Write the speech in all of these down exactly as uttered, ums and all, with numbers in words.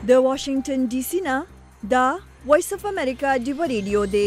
د واشنگټن ډي سي نه دا وایس اف امریکا ډیو ریډیو دی.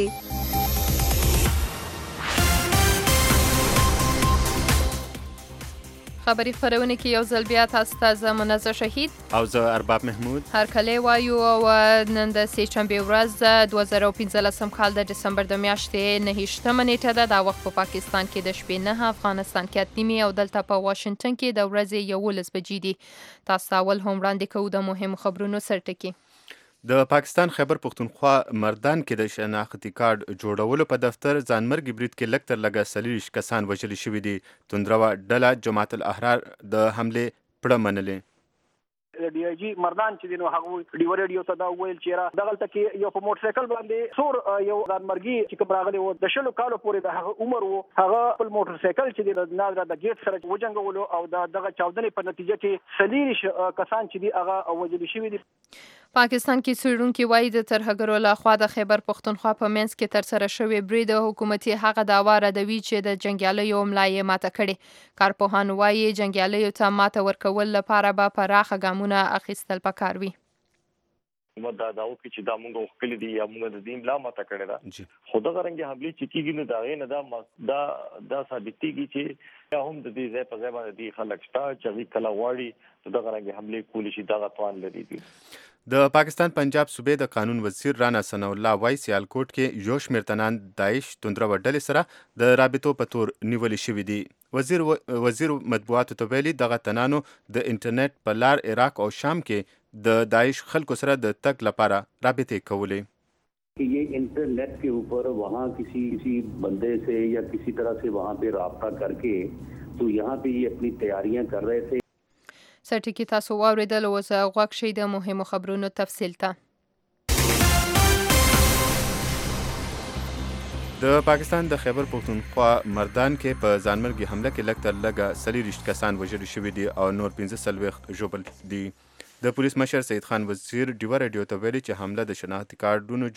خبری خبرونه کې یو ځل بیا تاسو ته زه منزه شهید او زه ارباب محمود هر کله وایو او نن د سې چمبې ورځ دوه زره او پنځلسم کال د ډسمبر د میاشتې نهه نیټه ده. دا وخت په پاکستان کې د شپې نه، افغانستان کې اته نیمې او دلته په واشنگټن کې د ورځې یولس بجې دي. تاسو اول هم وړاندې کوو د مهمو خبرونو سرټکي. د پاکستان خیبر پختونخوا مردان کې د شناختی کارت جوړولو په دفتر ځانمرګي برید کې لږ تر لږه څلوېښت کسان وژل شوي دي. توندروه ډله جماعت الاحرار د حملې پړه منلې. ډي آی جی مردان چې نو هغه ډیو ریډیو ته دا ویل چې را دغلته کې یو په موټر سایکل باندې سور یو ځانمرګي چې کوم راغلی و د شلو کالو پورې د هغه عمر وو، هغه په موټر سایکل چې د ناظر د گیټ سره وجنګولو او د دغه چاودنې په نتیجه کې څلور کسان چې دي هغه وژل شوي دي. پاکستان کې څېړونکي وایي د ترهګرو لخوا د خیبر پختونخوا په منځ کې ترسره شوی برید حکومتي هغه دعوا ردوي چې د جنګیالیو ملا یې ماته کړې. کارپوهان وایي جنګیالیو ته ماته ورکول لپاره به پراخه ګامونه اخیستل پکار وي. دا داو کې چې دا مونږ خپل دي یا مونږ د دین لا ماته کړی دا خو دغه رنګ حملې چې کېږي نو دا غي نه دا دا دا ثابتېږي چې هم د دې ځای په ځای باندې دي خلک شته چې کله غواړي دغه رنګ حملې کولی شي دغه توان لري دي. د پاکستان پنجاب صوبې د قانون وزیر رانا ثناء الله وایي سیالکوټ کې یو شمېر تنان داعش توندروه ډلې سره د رابطو په تور نیولې شوي دي. وزیر و... وزیر مطبوعاتو ته ویلي دغه تنانو د انټرنیټ په لار عراق او شام کې د داعش خلکو سره د تګ لپاره رابطې کولې. یہ انٹرنیٹ کے اوپر وہاں کسی کسی بندے سے یا کسی طرح سے وہاں پہ رابطہ کر کے تو یہاں پہ یہ اپنی تیاریاں کر رہے تھے. سرټکی تاسو واوریدل او زه غوږ شئ د مهمو خبرونو تفصیل ته. د پاکستان د خیبر پختونخوا مردان کې په ځانمرګي حمله کې لږ تر لږه څلوېښت کسان وژل شوي دي او نور پنځه څلوېښت ژوبل دي. د پولیس مشر سید خان وزیر ډیوه ریډیو ته ویلي چې حمله د شناختی کارډونو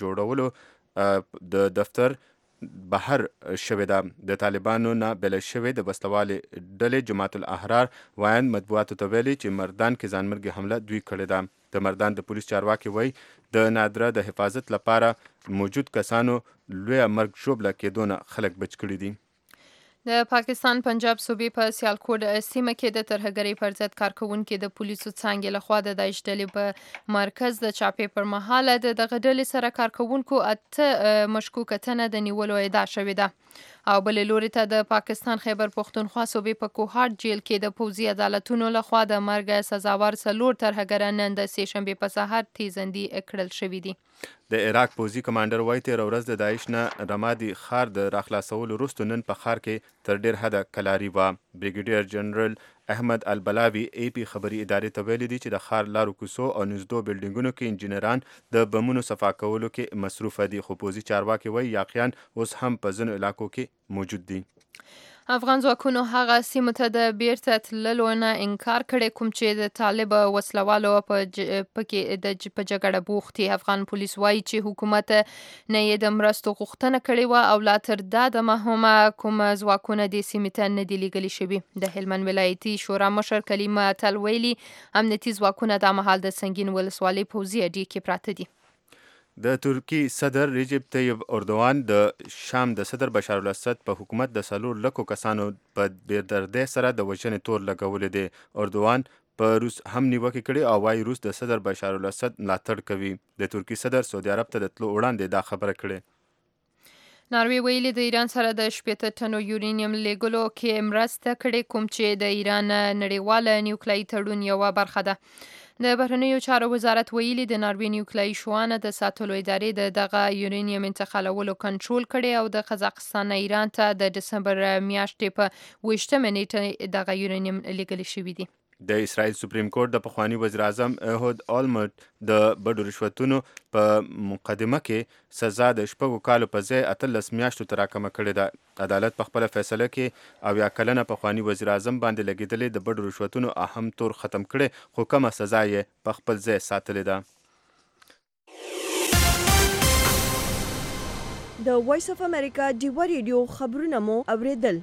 جوړولو د دفتر بهر شوې ده. د طالبانو نه بېله شوې د وسلوالې ډلې جماعت الاحرار وایند مطبوعاتو ته ویلي چې مردان کې ځانمرګي حمله دوی کړې ده. د مردان د پولیس چارواکي وایي د نادره د حفاظت لپاره موجود کسانو لویه مرګ ژوبله کېدو نه خلک بچ کړي دي. د پاکستان پنجاب صوبې په سیالکوټ سیمه کې د ترهګرۍ پر ضد کارکوونکي د پولیسو څانګې لخوا د داعش ډلې په مرکز د چاپې پر مهال د دغه ډلې سره کارکوونکو اته مشکوکه تنه د نیولو ادعا شوې ده. او بل لوري ته د پاکستان خیبر پختونخوا صوبې په کوهاټ جیل کې د پوځي عدالتونو لخوا د مرګ سزاوار څلور ترهګران نن د سې شنبې په سهار تیزندي کړل شوي دي. د عراق پوځي کمانډر وایي تېره ورځ د داعش نه رمادي ښار د راخلاصولو وروسته نن په ښار کې تر ډېر حده کلاري وه. بریګیډیر جنرال احمد البلاوي ای پی خبري ادارې ته ویلي دي چې د ښار لارو کوڅو او نږدو بلډینګونو کې انجینران د بمونو صفا کولو کې مصروفه دي. خو پوځي چارواکي وایي یاقیان اوس هم په ځینو علاقو کې موجود دي. افغان ځواکونو هغه سیمو ته د بیرته تللو نه انکار کړی کوم چې د طالب وسلوالو په پکې د په جګړه بوخت دي. افغان پولیس وایي چې حکومت نه یې د مرستو غوښتنه کړې وه او لا تر دا دمه هم کوم ځواکونه دې سیمې ته نه دي لیږلي شوي. د هلمند ولایتي شورا مشر کلیم اتل ویلي امنیتي ځواکونه دا مهال د سنګین ولسوالۍ پوځي اډې کې پراته دي. د ترکی صدر رجب طیب اردوان د شام د صدر بشار الاسد په حکومت د څلور لکو کسانو په بېدردۍ سره د وژنې تور لګولی دی. اردوان په روس هم نیوکې کړې او وایي روس د صدر بشار الاسد ملاتړ کوي. د ترکی صدر سعودي عرب ته د تلو وړاندې دا خبره کړې. ناروې ویلي د ایران سره د شپېته ټنو یورینیم لیږلو کې مرسته کړې کوم چې د ایران نړیواله نیوکلیايي تړون یوه برخه ده. د بهرنیو چارو وزارت ویلي د ناروې نیوکلیايي شوانه د ساتلو ادارې د دغه یورینیم انتقالولو کنټرول کړي او د قزاقستان نه ایران ته د ډسمبر میاشتې په ویشتمه نیټه دغه یورینیم لیږل شوي دي. د اسرائیل سپریم کورټ د پخوانی وزیر اعظم احود اولمرټ د بډو رشوتونو په مقدمه کې سزا د شپږو کالو په ځای اتلس میاشتو ته راکمه کړې ده. عدالت په خپله فیصله کې اویا کلنه پخوانی وزیر اعظم باندې لګېدلې د بډو رشوتونو اهم تور ختم کړي خو کمه سزا یې په خپل ځای ساتلې ده. د وایس اف امریکا ډیو ریډیو خبرونه مو اوریدل.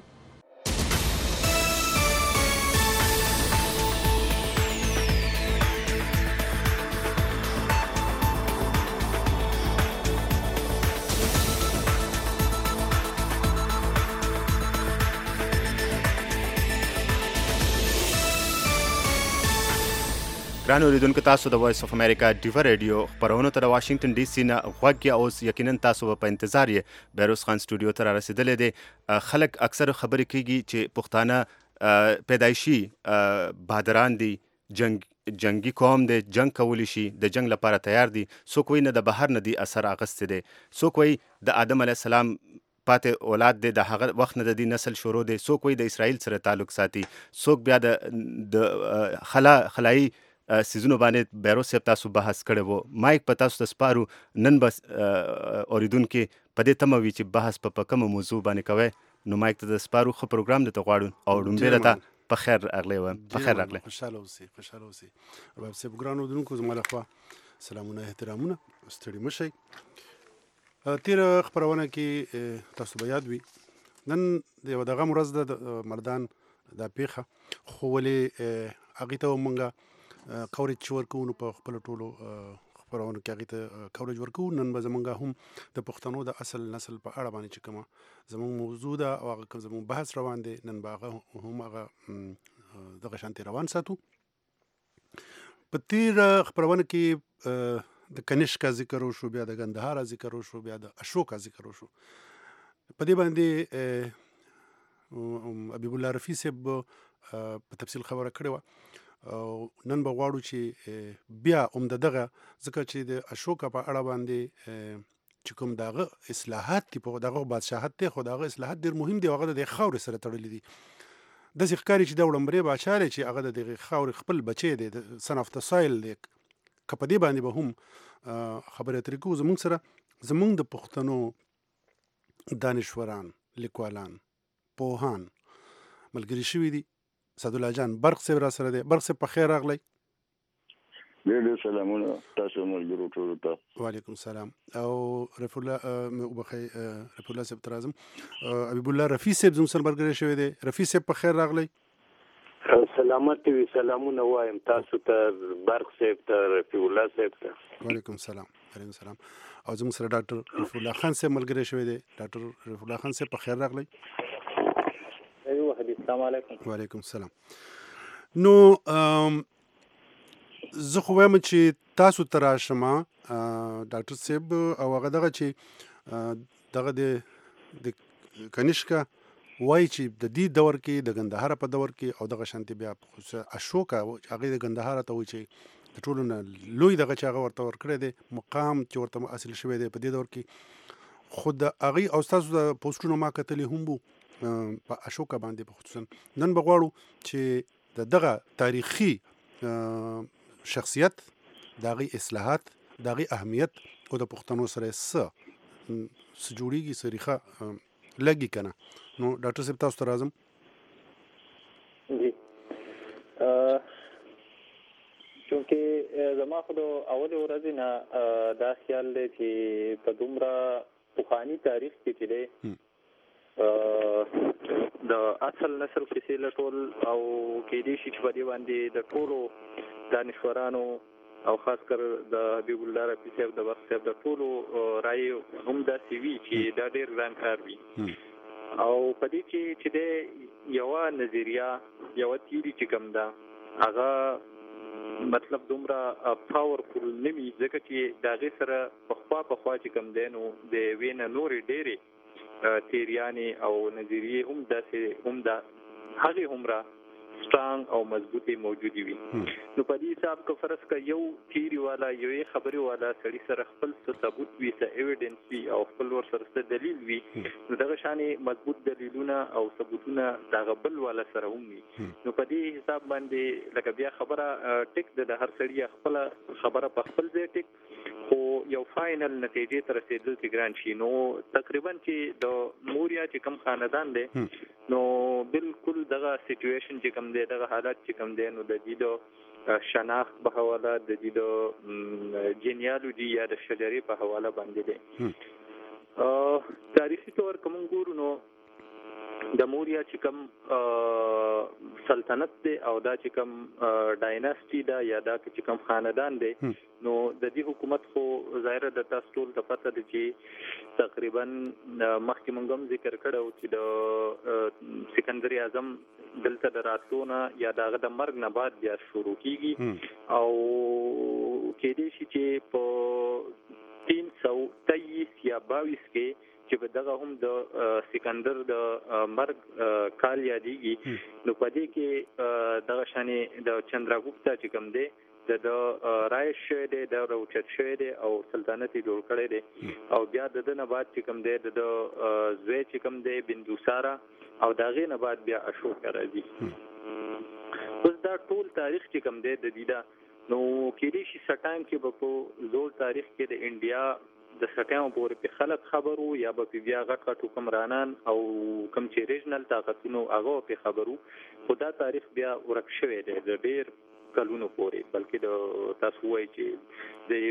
ګران اوریدونکو تاسو د وایس اف امریکا ډیوا ریډیو خپرونو ته د واشنگټن ډي سي نه غوږ کې اوس یقینا تاسو په انتظار یې بیروز خان سټوډیو ته را رسیدلې دي. خلک اکثر خبرې کوي چې پښتانه پیدایشي بهادران دي، جنگ جنگي قوم دی، جنگ کولی شي، د جنگ لپاره تیار دي. څوک وایي نه د بهر نه دي اثر اخیستی دی، څوک وایي د آدم علیه السلام پاتې اولاد دی، د هغه وخت نه د دې نسل شروع دی، څوک وایي د اسرائیل سره تعلق ساتي، څوک بیا د خلا خلایي سیزونو باندې بیروز صاحب تاسو بحث کړی وو. مایک په تاسو ته سپارو، نن بس اوریدونکي په دې تمه وي چې بحث په په کومه موضوع باندې کوئ، نو مایک ته د سپارو. ښه پروګرام درته غواړو او ډومبې راته په خیر راغلی وایم. په خیر راغلی. خوشحاله اوسئ، خوشحاله اوسئ. رباب صاحب ګران اورېدونکو زما لخوا سلامونه احترامونه، ستړي مه شئ. تېره خپرونه کې تاسو به یاد وي نن د یوه دغه ورځ ده د مردان دا پیښه، خو ولې هغې ته مونږ کوریج ورکوو، نو په خپلو ټولو خپرونو کې هغې ته کوریج ورکوو. نن به زمونږ هم د پښتنو د اصل نسل په اړه باندې چې کومه زمونږ موضوع ده او هغه کوم زمونږ بحث روان دی، نن به هغه هم هغه دغه شانتې روان ساتو. په تېره خپرونه کې د کنشکا ذکر وشو، بیا د ګندهارا ذکر وشو، بیا د اشوکا ذکر وشو. په دې باندې حبیب الله رفیع صاحب په تفصیل خبره کړې وه، او نن به غواړو چې بیا هم د دغه ځکه چې د اشوکا په اړه باندې چې کوم د هغه اصلاحات دي، په دغه بادشاهت دی، خو د هغه اصلاحات ډېر مهم دي او هغه د خاورې سره تړلي دي. داسې ښکاري چې دا وړومبری باچا دی چې هغه د دغې خاورې خپل بچی دی، د سن اف د سایل دی. که په دې باندې به هم خبرې اترې کوو زموږ سره، زموږ د پښتنو دانشوران، لیکوالان، پوهان ملګري شوي دي. سعدالله جان برق صاحب را سره دی. برق صاحب په خیر راغلی. ډېر ډېر سلامونه تاسو ملګرو ټولو ته. وعلیکم السلام. او رفیع الله وبخئ رفیع الله صاحب ته راځم. حبیب الله رفیع صاحب زموږ سره ملګری شوی دی. رفیع صاحب په خیر راغلی. سلامت وي، سلامونه وایم تاسو ته، برق صاحب ته، رفیع الله صاحب ته. وعلیکم السلام. وعلیکم السلام. او زموږ سره ډاکټر رفیع الله خان صاحب ملګری شوی دی. ډاکټر رفیع الله خان صاحب په خیر راغلی. السلام علیکم. وعلیکم السلام. نو زه خو وایم چې تاسو ته راشم ډاکټر صاحب، او هغه دغه چې دغه د کنشکا وایي چې د دې دور کې د ګندهارا په دور کې او دغه شانتې بیا اشوکا هغې د ګندهارا ته وایي چې د ټولو نه لوی دغه چې هغه ورته ورکړی دی مقام چې ورته حاصل شوی دی په دې دور کې. خو د هغې او ستاسو د پوسټونو ما کتلي هم وو په اشوکا باندې په خصوصا. نن به غواړو چې د دغه تاریخي شخصیت، د هغې اصلاحات، د هغې اهمیت او د پښتنو سره څه څه جوړېږي، څه ریښه لګي که نه. نو ډاکټر صاحب تاسو ته راځم. جی چونکې زما خو د اولې ورځې نه دا خیال دی چې په دومره پخواني تاریخ کې چې دی د اصل نسل کیسې لټول او کېدای شي چې په دې باندې د ټولو دانشورانو او خاص کر د حبیب الله رفیع صاحب، د برق صاحب، د ټولو رایې هم داسې وي چې دا ډېر ګران کار وي. او په دې کې چې دی یوه نظریه، یوه تیوري چې کوم ده هغه مطلب دومره پاورفول نه وي، ځکه چې د هغې سره پخوا پخوا چې کوم دی نو د یوې نه نورې ډېرې تیریانې او نظریې هم داسې هم دا هغې هومره سټرانګ او مضبوطې موجودې وي. نو په دې حساب که فرض که یو تیوري والا، یوې خبرې والا سړي سره خپل څه ثبوت وي، څه ایویډنس وي او خپل ورسره څه دلیل وي، نو دغه شانې مضبوط دلیلونه او ثبوتونه د هغه بل والا سره هم وي. نو په دې حساب باندې لکه بیا خبره ټیک ده، د هر سړي خپله خبره په خپل ځای ټیک، خو یو فاینل نتیجې ته رسېدل چې ګران شي. نو تقریبا چې د موریا چې کوم خاندان دی نو بالکل دغه سیچویشن چې کوم دی، دغه حالات چې کوم دی، نو د دې د شناخت په حواله، د دې د جینیالوجي یا د شجرې په حواله باندې دی. تاریخي طور که موږ ګورو نو د موریا چې کوم سلطنت دی او دا چې کوم ډایناسټي ده یا دا چې کوم خاندان دی، نو د دې حکومت خو ظاهره د تاسو ټول ته پته ده چې تقریبا مخکې موږ هم ذکر کړی و چې د سکندر اعظم دلته د راتلونه یا دغه د مرګ نه بعد بیا شروع کیږي او کېدې شي چې په تین سو تیئیس یا باویس کې چې په دغه هم د سکندر د مرګ کال یادېږي نو په دې کې دغه شانې د چندراګوپتا چې کوم دی د رایش شوی دی د راوچت شوی دی او سلطنت یې جوړ کړی دی او بیا د دې نه بعد چې کوم دی د زوی چې کوم دی بندوسارا او د هغې نه بعد بیا اشوکا راځي. اوس دا ټول تاریخ چې کوم دی د دې دا نو کېدای شي څه ټایم کې به په زوړ تاریخ کې د انډیا د سټیام پورې په خلک خبرو یا به بیا غټ غټ حکمرانان او کوم چې ریجنل طاقتونو هغه په خبرو خو دا تاریخ بیا ورک شوی دی د ډېر کلونو پورې بلکې د تاسو وایي چې د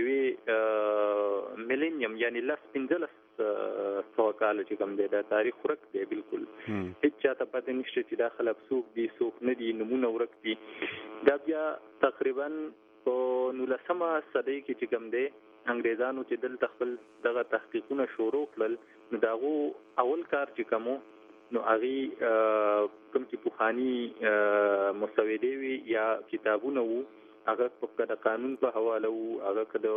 یوې میلینیم یعنی لس پنځلس سوه کاله چې کوم دی دا تاریخ ورک دی بالکل هېڅ چاته پته نشته چې دا خلک څوک دي څوک نه دي نومونه ورک دي. دا بیا تقریبا په نولسمه صدۍ کې چې کوم دی انګریزانو چې دلته خپل دغه تحقیقونه شروع کړل نو د هغو اول کار چې کوم نو هغې کوم چې پخواني مسودې وي یا کتابونه وو هغه که د قانون په حواله وو هغه که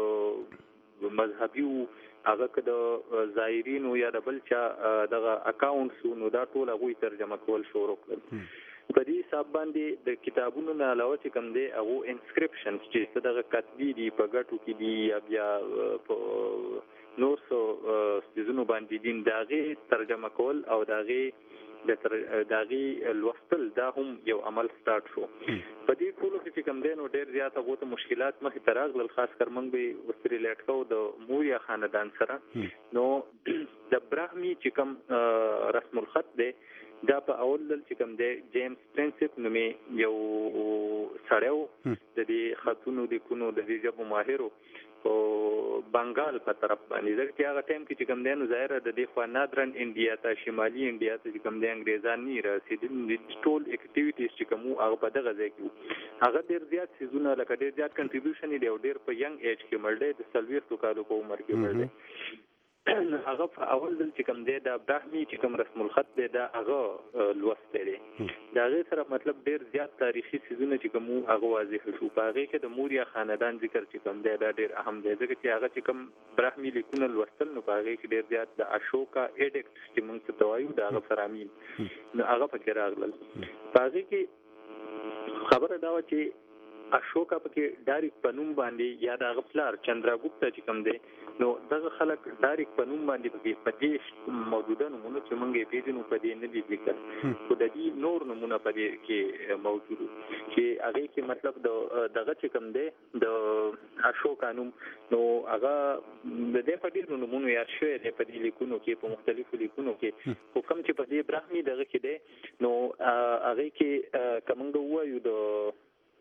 د مذهبي وو هغه که د زایرینو یا د بل چا دغه اکاونټس وو نو دا ټول هغوی ترجمه کول شروع کړل. په دې حساب باندې د کتابونو نه علاوه چې کوم دی هغو انسکرپشنز چې څه دغه کتبي دي په ګټو کې دي یا بیا په نور څه څیزونو باندې دي د هغې ترجمه کول او د هغې د هغې لوستل دا هم یو عمل سټارټ شو. په دې ټولو کې چې کوم دی نو ډېر زیات هغو ته مشکلات مخې ته راغلل خاص کر موږ به یې ورته ریلیټ کوو د موریا خاندان سره. نو د براهمي چې کوم رسم الخط دی دا په اول ځل چې کوم دی جیمز پرنسپ نومې یو سړی و د دې خطونو لیکونو د دې ژبو ماهر و په بنګال په طرف باندې ځکه چې هغه ټایم کې چې کوم دی نو ظاهره د دې خوا نادرن انډیا ته شمالي انډیا ته چې کوم دی انګریزان نه رسېدلي ټول اکټیویټیز چې کوم وو هغه په دغه ځای کې وو هغه ډېر زیات څیزونه لکه ډېر زیات کنټریبیوشن یې دی او ډېر په ینګ ایج کې مړ دی د څلوېښتو کالو په عمر کې مړ دی. هغه په اول ځل چې کوم دی دا براهمي چې کوم رسم الخط دی دا هغه لوستی دی د هغې سره مطلب ډېر زیات تاریخي څیزونه چې کوم هغه واضح شو. په هغې کې د موریا خاندان ذکر چې کوم دی دا ډېر اهم دی ځکه چې هغه چې کوم براهمي لیکونه لوستل نو په هغې کې ډېر زیات د اشوکا ایډکټ چې موږ ته وایو د هغه فرامین نو هغه پکې راغلل. په هغې کې خبره دا وه چې اشوکا پکې ډاریک په نوم باندې یا د هغه پلار چندراګوپتا چې کوم دی نو دغه خلک ډاریک په نوم باندې پکې په دې موجوده نومونو چې موږ یې پېژنو په دې نه دي لیکل خو د دې نور نومونه په دې کې موجود چې هغې کې مطلب د دغه چې کوم دی د اشوکا نوم نو هغه د دې په ډېرو نومونو یاد شوی دی په دې لیکونو کې په مختلفو لیکونو کې خو کوم چې په دې براهمي دغه کې دی نو هغې کې که موږ ووایو د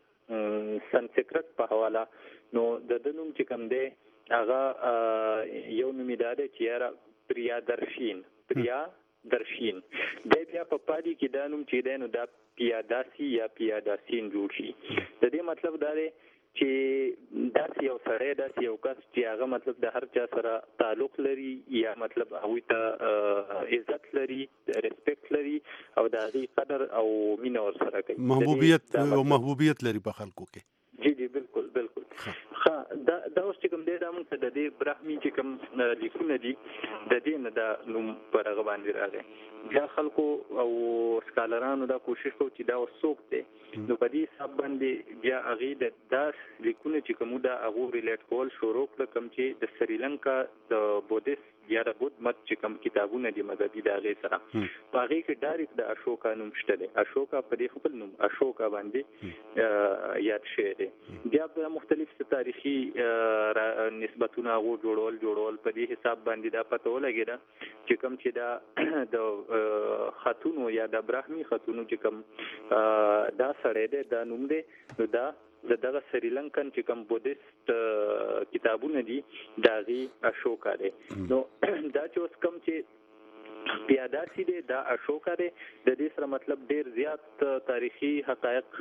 سنسکرت په حواله نو د ده نوم چې کوم دی هغه یو نوم یې دا دی چې یاره پریادرشین پریادرشین دی بیا په پالي کې دا نوم چې دی نو دا پیاداسي یا پیاداسین جوړ شي. د دې مطلب دا دی چې داسې یو سړی داسې یو کس چې هغه مطلب د هر چا سره تعلق لري یا مطلب هغوی ته عزت لري ریسپیکټ لري او د هغې قدر او مینه ورسره کوي محبوبیت او محبوبیت لري په خلکو کې. جی جی بالکل بالکل ښه دا دا اوس چې کوم دی دا موږ ته د دې براهمي چې کوم لیکونه دي د دې نه دا نوم پر هغه باندې راغی. بیا خلکو او سکالرانو دا کوشش کوي چې دا اوس څوک دی نو په دې حساب باندې بیا هغې د دا لیکونه چې کوم دا هغو ریلیټ کول شروع کړه کوم چې د سریلنکا د بودیست یا د بود مت چې کوم کتابونه دي مذهبي د هغې سره په هغې کې ډایرکټ د اشوکا نوم شته دی. اشوکا په دې خپل نوم اشوکا باندې یاد شوی دی. بیا به مختلف تاریخي نسبتونه هغو جوړول جوړول په دې حساب باندې دا پته ولګېده چې کوم چې دا د خطونو یا د براهمي خطونو چې کوم دا سړی دی دا نوم دی نو دا د دغه سریلنکن چې کوم بودیست کتابونه دي د هغې اشوکا دی. نو دا چې اوس کوم چې پیاداسي دی دا اشوکا دی د دې سره مطلب ډېر زیات تاریخي حقایق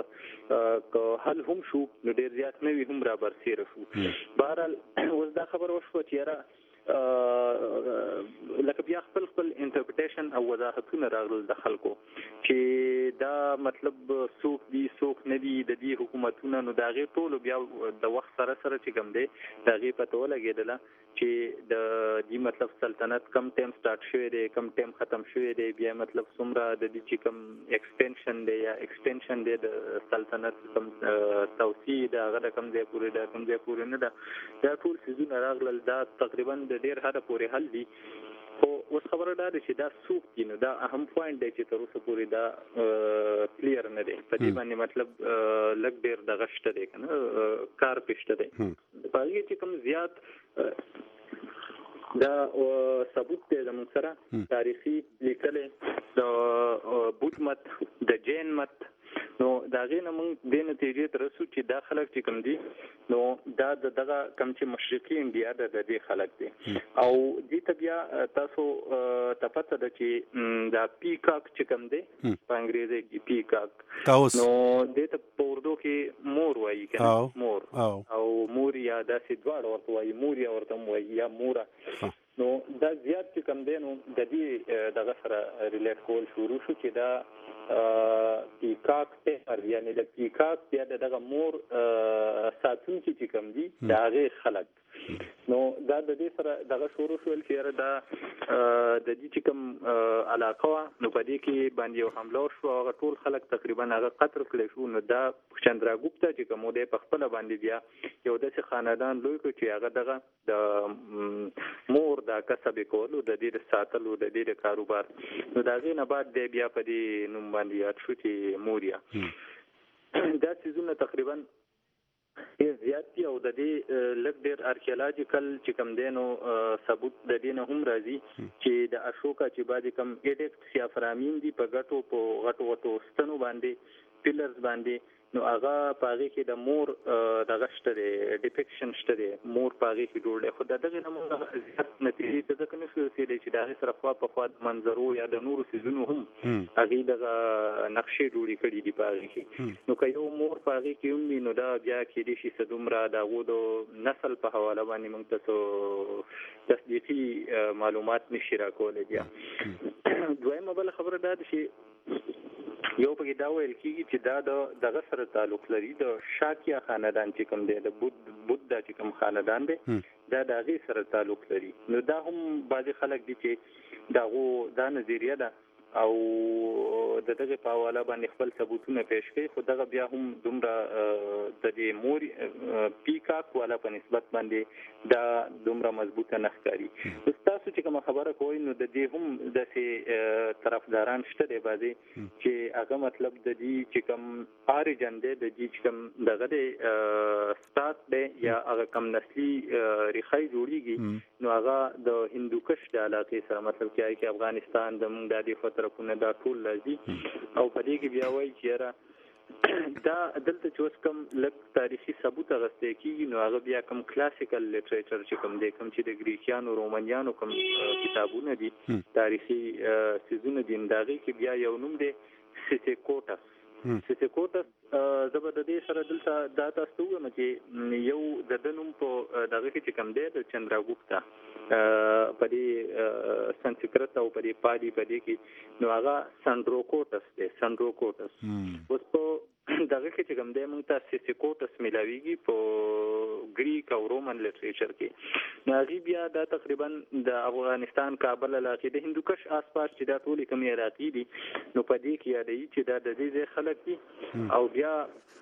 حل هم شو نو ډېر زیات نوي هم را برسېره شو. بهرحال اوس دا خبره وشوه چې یاره لکه بیا خپل خپل انټرپریټیشن او وضاحتونه راغلل د خلکو چې دا مطلب څوک دي څوک نه دي د دې حکومتونو نو دا غي ټول بیا د وخت سره سره چې کوم دی دا غي پته ولګیدله چې د دې مطلب سلطنت کم ټیم سٹارټ شوی دی کم ټیم ختم شوی دی بیا مطلب څومره د دې چې کم ایکسټنشن دی یا ایکسټنشن دی د سلطنت کم توسيع دا غدا کم دی پورې دا کم دی پورې نه دا دا ټول سيزونه راغلل دا تقریبا د ډیر حد پورې حل دي خو اوس خبره ده چې دا څوک دي نو دا اهم پوینټ دی چې تر اوسه پورې دا کلیر نه دی په دې باندې مطلب لګ ډیر د غشته دی کنه کار پېشته دی په هغه چې کوم زیات دا ثبوت دی زموږ سره تاریخي لیکل د بوت مت د جین مت نو دا غینه موږ د نتیجې تر څو چې دا خلک چې کوم دي نو دا دغه کم چې مشرقي انډیا د دې خلک دي او دې طبيعه تاسو تفته د چې دا پیکاک چې کوم دي په انګریزي کې پیکاک نو دې ته په اردو کې مور وایي کنه مور او مور یا داسې دواړه ورته وایي مور یا ورته وایي یا مورا نو دا زیات چې کوم دی نو د دې دغه سره ریلیټ کول شروع شو چې دا پیکاک ته یعنی د پیکاک بیا دغه مور ساتونکي چې کوم دي دا غي خلک نو دا د دې سره دغه شروع شول چې دا د دې چې کوم علاقه نو په دې کې باندې یو حمله شو هغه ټول خلک تقریبا هغه قتل کړي شو نو دا چندراګوپتا چې کوم دی په خپل باندې بیا یو داسې خاندان لوی کړ چې هغه دغه د مور دا کسب کولو د دې ساتلو د دې کاروبار نو دا غي نه بعد دی بیا په دې نوم باندې یاد شو چې موریا دا سيزونه تقریبا زیات دي او د دې لګ ډېر آرکیولوژیکل چې کوم دینو ثبوت د دې نه هم راځي چې د اشوکا چې باندې کوم ایډکټ یا فرامین دي په غټو په غټو غټو ستنو باندې پیلرز باندې نو هغه پاغي کې د مور د غشت دی ډیپیکشن شته دی مور پاغي کې جوړ دی خو دغه نه موږ زیات نتیجې ته ځکه نه شو چې دا هغه سره خوا په خوا منظرو یا د نورو سيزونو هم هغه د نقشې جوړې کړې دي پاغي کې نو که یو مور پاغي کې هم نو دا بیا کې دي چې صدومره دا غوډو نسل په حواله باندې موږ تاسو تصدیقي معلومات نشي راکولای بیا دویمه بل خبره ده چې یو پکې دا ویل کیږي چې دا د دغه سره تعلق لري د شاکیا خاندان چې کوم دی د بود بودا چې کوم خاندان دی دا د هغه سره تعلق لري نو دا هم بعضي خلک دي چې دا غو دا نظریه ده او د دغه په حواله باندې خپل ثبوتونه پیش کړي خو دغه بیا هم دومره د دې مور پیکاک والا په نسبت باندې دا دومره مضبوطه نه ښکاري تاسو چې کوم خبره کوئ نو د دې هم د سي طرفداران شته دی بعضي چې هغه مطلب د دې چې کوم اوريجن دی د دې چې کوم دغه د ستات دی یا هغه کم نسلي ریخای جوړیږي نو هغه د هندوکش د علاقې سره مطلب کې افغانستان د موږ د دې طرفونه دا ټول لازم او په دې کې بیا وایي چې را دا دلته چې اوس کوم لږ تاریخي ثبوت غوښتل کېږي نو هغه بیا کوم کلاسیکل لیټریچر چې کوم دی کوم چې د ګریکیانو رومانیانو کوم کتابونه دي تاریخي سيزونه دي داغي کې بیا یو نوم دی سیسیکوټس سیسیکوټس زبر د دې سره دلته دا تاسو وایم چې یو د دنوم په دغه کې کوم دی د چندراګوپتا په دې سنسکرت او په دې پالي په دې کې نو هغه سندروکوټس دی سندروکوټس اوس په دغه کې چې کوم دی موږ ته سیسیکوټس ملاويږي په ګریک او رومن لیټریچر کې نو هغه بیا دا تقریبا د افغانستان کابل علاقې د هندوکش آسپاس چې دا ټول کوم عراقي دي نو په دې کې یادې چې دا د دې خلک دي او بیا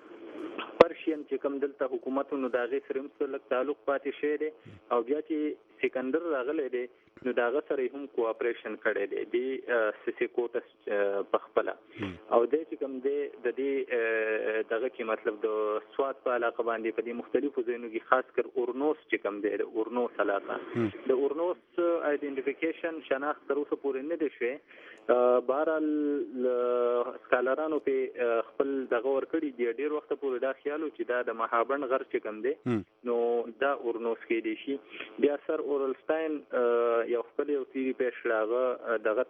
پرشین چې کوم دلته حکومتونو د هغه سره هم تعلق پاتې شوی دی او بیا چې سکندر راغلی دی نو دا هغه سره هم کوآپریشن کړی دی د سیسیکوټس په خپل او د چې کوم دی د دې دغه کې مطلب د سواد په علاقه باندې په دې مختلفو ځایونو کې خاص کر اورنوس چې کوم دی د اورنوس علاقه د اورنوس آیدنټیفیکیشن شناخت تر اوسه پورې نه دی شوی بهرحال سکالرانو په خپل دغه ورکړي دی ډیر وخت پورې دا خیالو چې دا د مهابند غر چې کوم دی نو دا اورنوس کې دی شي. بیا سر اورلستاین یو خپل یو تیری پېښ راغه دغه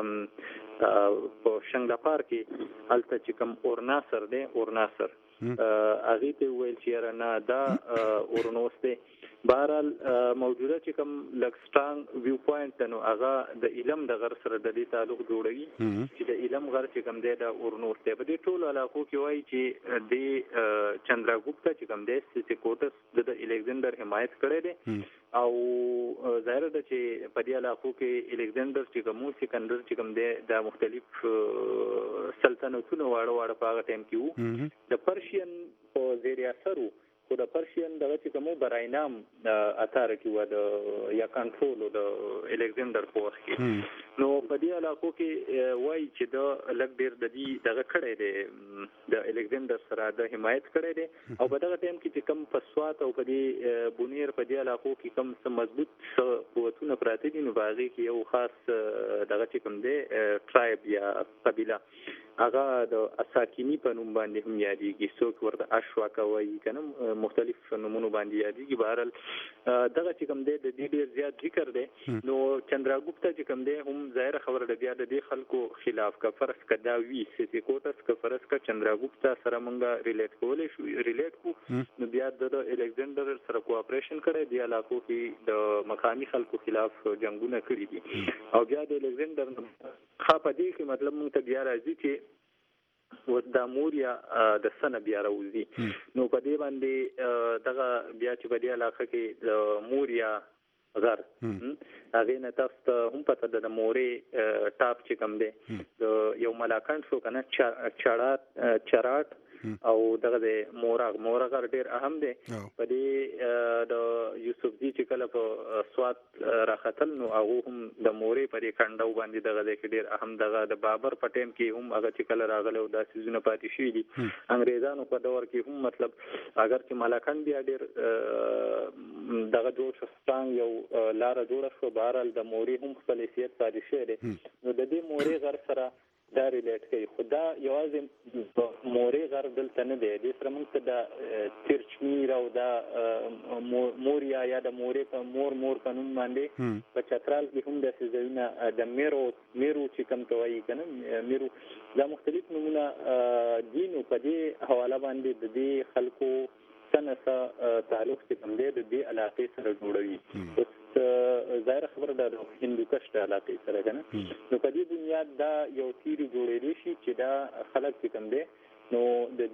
ته په شنګلپار کې هلته چې کوم اورناصر دی اورناصر هغه ته ویل چې نه دا اورنوس دی. بهرحال موجوده چې کوم لکسټرانګ ویو پوینټ نو هغه د علم د غر سره د دې تعلق جوړوي چې د علم غر چې کوم دی د اورنوس دی. په دې ټول علاقو کې وایي چې د چندراګوپتا چې کوم دی سیسیکوټس د الکسندر حمایت کړی دی او ظاهر ده چې په دې علاقو کې الکسندر چې کوم سکندر چې کوم دی د مختلف سلطنتونو واړه واړه په هغه ټایم کې وو. د پرشین په زیر اثر خو د پرشین دغه چې کومو براینام اتاره کې و د یا کنټرول د الکسندر په وخت کې نو په دې علاقو کې وایي چې د لګ ډیر د دې دغه کړی دی د الکسندر سره د حمایت کړی دی او په دغه ټایم کې چې کوم پسوات او په دې بونیر په دې علاقو کې کوم څه مضبوط قوتونه پراته دي نو باغې کې یو خاص دغه چې کوم دی ټرایب یا قبیله هغه د اساکینی په نوم باندې هم یادېږي. څوک ورته اشواکا وایي کنه مختلف نومونو باندې یادېږي. بهرحال دغه چې کوم دی د دې ډېر زیات ذکر دی نو چندراګوپتا چې کوم دی هم ظاهر خبره ده بیا د دې خلکو خلاف کا فرض کدا وی سیسیکوټس کا فرض کا چندراګوپتا سره مونږه ریلیټ کولای شو ریلیټ کو نو بیا د الکسندر سره کوآپریشن کړي دی علاقو کې د مقامی خلکو خلاف جنگونه کړي دي او بیا د الکسندر خاپه دی کې مطلب مونږ ته بیا راځي چې و د موریا د سنه بیا راوځي نو په دې باندې دغه بیا چې په دې علاقه کې د موریا غر هغه نه تاسو ته هم پته ده د مورې ټاپ چې کوم دی د یو ملاکند شو کنه چړات چراټ او دغه د مورغ مورغ ډیر اهم دی. په دې د یوسفزي چې کله په سوات راختل نو هغه هم د مورې په دې کندو باندې دغه د ډیر اهم دغه د بابر په ټیم کې هم هغه چې کله راغله او د سيزونه پاتې شي دي انګريزانو په دور کې هم مطلب اگر چې ملاکند بیا ډیر دغه جوړ شستان یو لار جوړ شو بهرال د مورې هم خپل حیثیت پاتې شي دي نو د دې مورې غر سره دا ریلیټ کوي. خدا یوازې مورې غر دلته نه دی د سره موږ ته د ترچمیر او د موریا یا د مورې په مور مور په نوم باندې په چترال کې هم د سيزونه د میرو میرو چې کوم توایي کنه میرو دا مختلف نمونه دین په دې حواله باندې د دې خلکو سنه تعلق چې کوم دی د دې علاقې سره جوړوي. ظاهر خبره ده هندوکش د علاقې سره کنه نو په دې بنیاد دا یو تیری جوړېږي شي چې دا خلک چې کوم دی نو د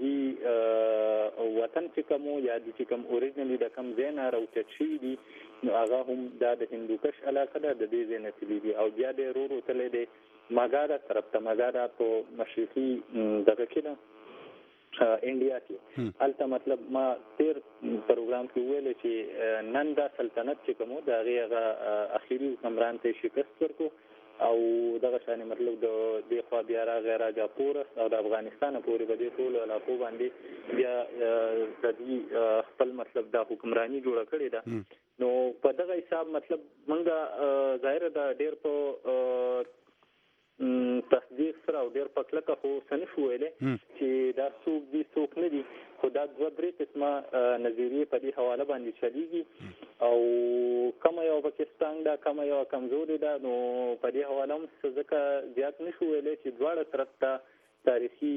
دې وطن چې کوم یا د چې کوم اوریجنلی د کوم ځای نه راوچت شي دي نو هغه هم دا د هندوکش علاقه ده د دې ځای نه تللی دي او بیا د رورو تللی دی ماګادا طرف ته ماګادا په مشرقي دغه کې ده انډیا کې البته مطلب ما تیر پروګرام کې ویل چې نن دا سلطنت چې کومه دا هغه اخیری حکمران ته شکست ورکو او دغه شان مطلب د د خو بیا راغی راجا پورس او د افغانستان پورې په دې ټول علاقو باندې بیا د دې خپل مطلب د حکمرانی جوړ کړی دا نو په دغه حساب مطلب مونږه ظاهر د ډیر په تصدیق سره او ډیر پکلکه خو سنف ویلې چې دا څوک دي څوک نه دي خو دا دوه درې قسمه نظریه په دې حواله باندې چلیږي او کوم یو پاکستان دا کوم یو کمزوري ده نو په دې حواله هم څه زیات نشو ویلې چې دواړه طرف ته تاریخي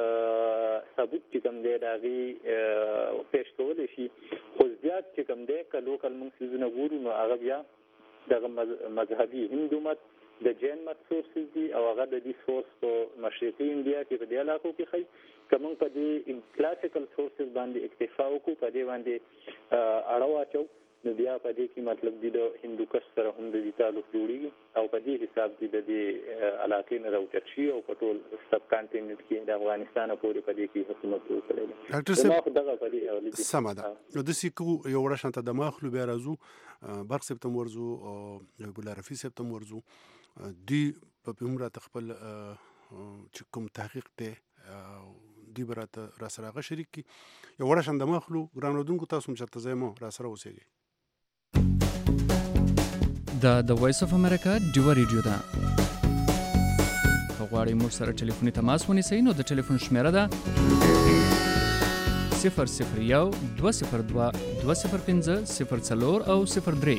ثبوت چې کوم دی دا غي پېښ کول شي خو زیات چې کوم دی کلو کلم سيزونه ګورو نو هغه بیا د مذهبي هندو مت د جین مت سورسز دي او هغه د دې سورس په مشرقي انډیا کې په دې علاقو کې خي کوم په دې کلاسیکل سورسز باندې اکتفا وکړو په دې باندې اړه واچو نو بیا په دې کې مطلب د هندوکش سره هم د تعلق جوړیږي او په دې حساب دي د دې علاقې نه راوچت شي او په ټول سب کانټیننټ کې د افغانستان پورې په دې کې حکومت وکړي. ډاکټر صاحب دغه په دې سم ده نو د سیکو یو ورشنته د ماخلو بیا راځو برق سپتم ورزو او بولا رفي سپتم ورزو دی په عمره تخپل چې کوم تحقیق ته دی برات را سره غ شریک کی یو ورشن د مخلو ګرانودونکو تاسو مشته زمو را سره اوسېږي. دا د وایس اف امریکا ډیو ریډیو دا غواړئ موږ سره ټلیفوني تماس ونیسئ نو د ټلیفون شمیره ده صفر صفر یو دوه صفر دوه دوه صفر پنځه صفر څلور او صفر درې.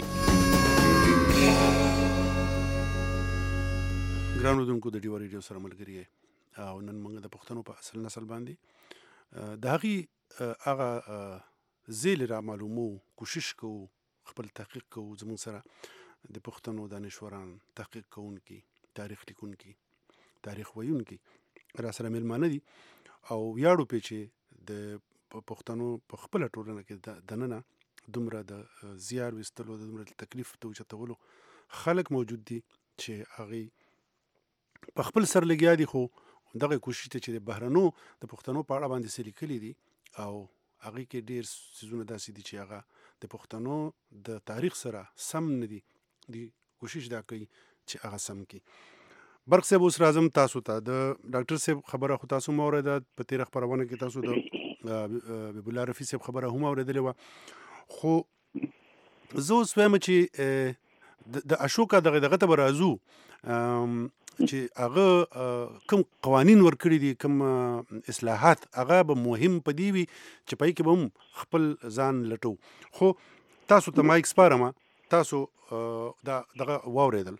ګران اورېدونکو د ډیوا ریډیو سره ملګري او نن موږ د پښتنو په اصل نسل باندې د هغې هغه ځای را معلومو کوشش کوو خپل تحقیق کوو زموږ سره د پښتنو دانشوران تحقیق کوونکي تاریخ لیکونکي تاریخ ویونکي را سره میلمانه دي او ویاړو پې چې د پښتنو په خپله ټولنه کې دننه دومره د زیار ویستلو د دومره تکلیف ته اوچتولو خلک موجود دي چې هغې په خپل سر لګیا دي خو دغه کوشش ته چې د بهرنو د پښتنو په اړه باندې څه لیکلي دي او هغې کې ډېر څیزونه داسې دي چې هغه د پښتنو د تاریخ سره سم نه دي دی کوشش دا کوي چې هغه سم کړي. برق صاحب اوس راځم تاسو ته د ډاکټر صاحب خبره خو تاسو مو اورېده په تېره خپرونه کې تاسو د حبیب الله رفیع صاحب خبره هم اورېدلې وه خو زه اوس وایم چې د اشوکا دغه دغه ته به راځو چې هغه کوم قوانین ورکړي دي کوم اصلاحات هغه به مهم په دې وي چې پای کې به هم خپل ځان لټو خو تاسو ته مایک سپارم تاسو دا دغه واورېدل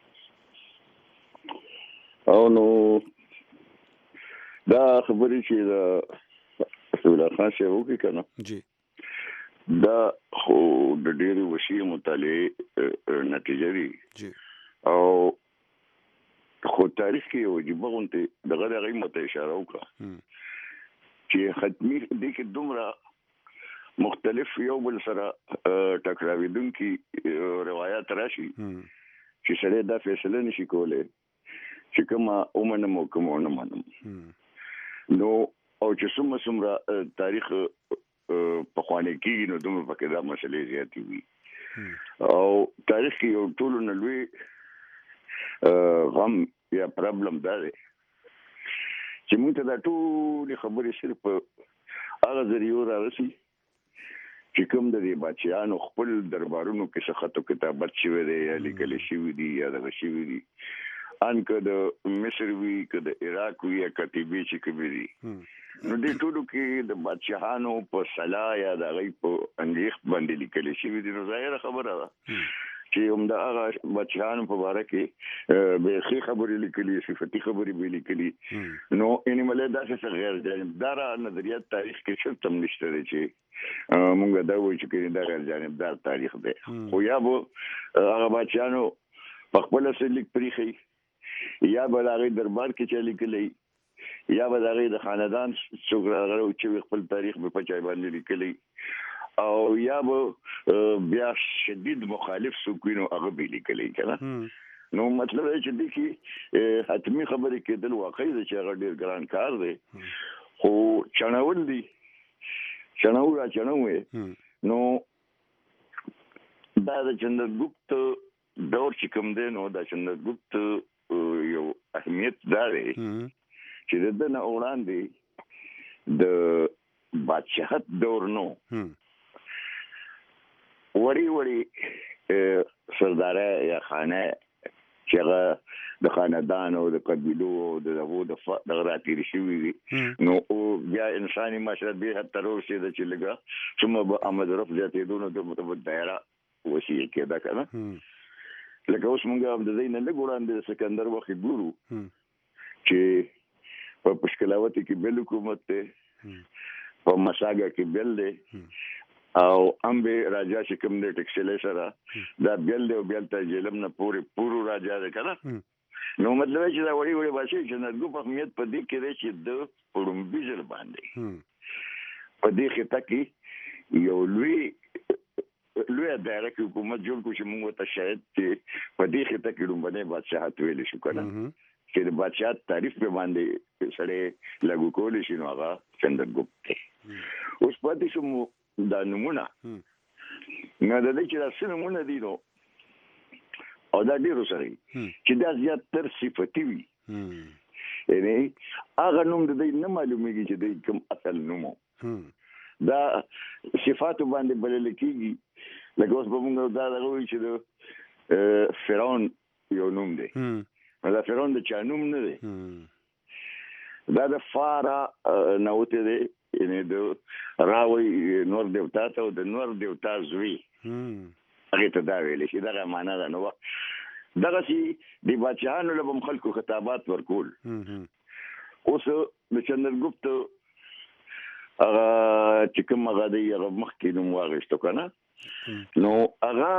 او نو دا خبرې چې د رسول الله خان شه وکړي کنه جی دا خو د ډېرې وشي مطالعې نتیجه دي جی او خو تاریخ کې یو عجیبه غونډه دغه دغه مت اشاره وکړه چې ختمي دي کې دومره مختلف یو بل سره ټکراویدونکي روایت راشي چې سره دا فیصله نشي کولای چې کومه ومنم او کومه نه منم نو او چې څومره څومره تاریخ په خوانې کې نو دومره پکې دا مسلې زیاتې وي او تاریخ کې یو ټول نه لوی غم یا پرابلم دا دی چې موږ ته دا ټول خبرې صرف هغه ذریعو رارسي چې کوم د دې بچیانو خپل دربارونو کې څه خطو کتابت شوی دی یا لیکل شوي دي یا دغه شوي دي ان که د مصر وي که د عراق وي یا کتیبې چې کومې دي نو دې ټولو کې د بادشاهانو په سلا یا د هغوی په انګیخت باندې لیکل شوي دي نو ظاهره خبره ده چې همدا هغه بادشاهانو په باره کې بیخي خبرې لیکلي صفتي خبرې به لیکلي نو یعنې ملی داسې څه غیر جانبداره نظریات تاریخ کې چرته هم نشته دی چې مونږ دا وایو چې دا غیر جانبدار تاریخ دی خو یا به هغه بادشاهانو په خپله څه لیک پرېښي یا به د هغې دربار کې چا لیکلی یا به د هغې د خاندان څوک راغلی چې خپل تاریخ به په چا باندې لیکلی او یا به بیا شدید مخالف څوک وي نو هغه به لیکلی که نه نو مطلب دی چې دې کې حتمي خبرې کېدل واقعي ده چې هغه ډېر ګران کار دی خو چڼول دي چڼو را چڼو نو دا د چندرګپت دور چې کوم دی نو دا چندرګپت یو اهمیت دا دی چې د ده نه وړاندې د بادشاهت دور نو وړې وړې سرداره یا خانه چې هغه د خاندان او د قبیلو او د هغو دغه راتېرې شوي دي نو بیا انساني معاشرت دې حد ته ورسېده چې لږه څومره به آمد رفت زیاتېدو نو د دایره وسیع کېده که نه لکه اوس مونږ هم د دې نه لږ وړاندې د سکندر وخت ګورو چې په پشکلاوتې کې بل حکومت دی په مساګه کې بل دی او امبې راجا چې کوم دی ټکسلې سره دا بل دی او بل ته جیلم نه پورې پورو راجا دی که نه نو مطلب چې دا وړي وړي باشي چې نرګوپ اهمیت په دې کې دی چې د پړومبي ځل باندې په دې خطه کې یو لوی لوی دایره کې حکومت جوړ کړو چې موږ ته شاید چې په دې خطه کې لومبنی بادشاهت ویلی شو که نه چې د بادشاهت تعریف په باندې سړی لاګو کولی شي نو هغه چندرګپت دی اوس پاتې شو دا نمونه نو د دې چې دا څه نمونه دي نو او دا ډېرو سره چې دا زیات تر صفتي وي یعنې هغه نوم د دې نه معلومېږي چې د کوم اصل نوم دا صفاتو باندې بلل کېږي لکه اوس به مونږ دا دغه وایو چې د فرعون یو نوم دی دا فرعون د چانوم نه دی دا د فارا نوته دی یعنی د راوي نور دیوتا ته د نور دیوتا زوی هغه ته دا ویل شي دا معنا ده نو دغه سي د بچانو له خلکو خطابات ورکول اوس د چندرګپت هغه چې کوم هغه دی هغه مخکې نوم واغشتو کنه نو هغه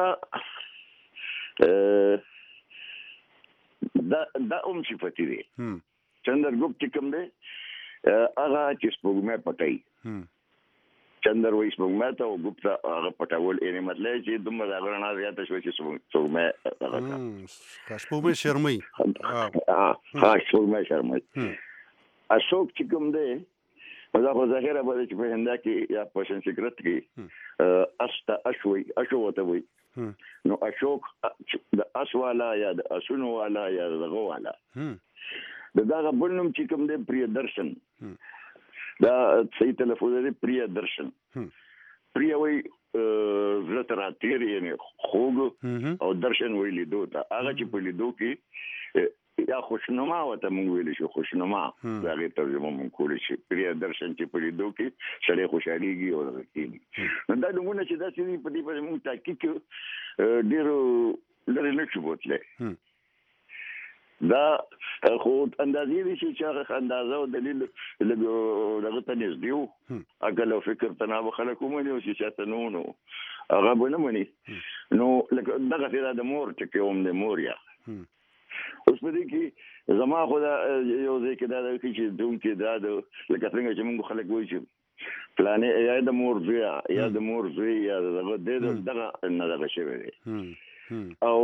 دا دا اوم صفتی دی چندرګپت کوم دی هغه چې سپوږمۍ پټای چندر وایي سپوږمۍ ته او ګپتا هغه پټاول یې مطلب چې دومره دا غرنا زیاته شو چې سپوږمۍ هغه سپوږمۍ شرمای ها ها سپوږمۍ شرمای اشوک چې کوم دی دا خو ظاهره به چې په هندا کې یا په سنسکرت کې استا اشوي اشو ته وي نو اشوک د اسوالا یا د اسونو والا یا دغه والا د دا غبنم چې کوم دی پریا درشن دا صحیح تلفظ دی پریا درشن پریا وی زړه را تیر یې خوګ او درشن وی لیدو ته هغه چې په لیدو کې یا خوشنما وته مونږ ویل شو خوشنما دا غي ترجمه مونږ کول شي پریا درشن چې په لیدو کې سړی خوشاليږي او راځي نو دا دغه چې دا چې په دې په مونږ تحقیق ډیرو لري نه شو بوتله دا خو اندازې دي چې هغه اندازه او دلیل لږ ته نږدې وو اګه لو فکر تناو خلکو مونږ یو چې چاته نو نو هغه به نه مني نو لکه دغه فیرا د مور چې کوم د موریا اوس په دې کې زما خو دا یو ځای کې دا چې دوم کې دا لکه څنګه چې موږ خلک وایي چې پلانې یا د مور زوی یا د مور زوی یا دغه دغه نه دغه شوی دی او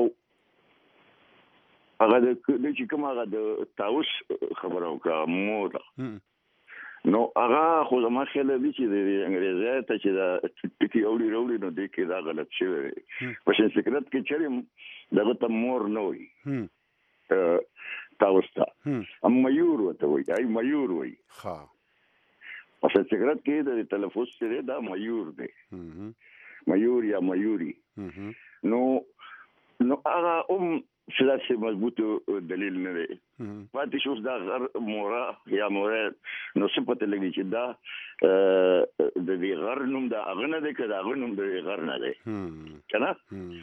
هغه د چې کوم هغه د تاوس خبرو کا مور نو هغه خو زما خیال دی چې د انګریزي ته چې دا ټکی اوري اوري نو د کې دا غلط شوی په سنسکرت کې چریم دغه ته مور نه وي تاوس ته ام مایور وته وي ay مایور وي ها په سنسکرت کې د تلفظ سره دا مایور دی مایور یا مایوري نو نو هغه ام سلاسي مضبوطو دلیل نه دی پاتې شو دا غر مورا یا مورا نو صفته لګی چې دا د دې غر نوم دا اغنه دی کدا غنوم د غر نه دی کنه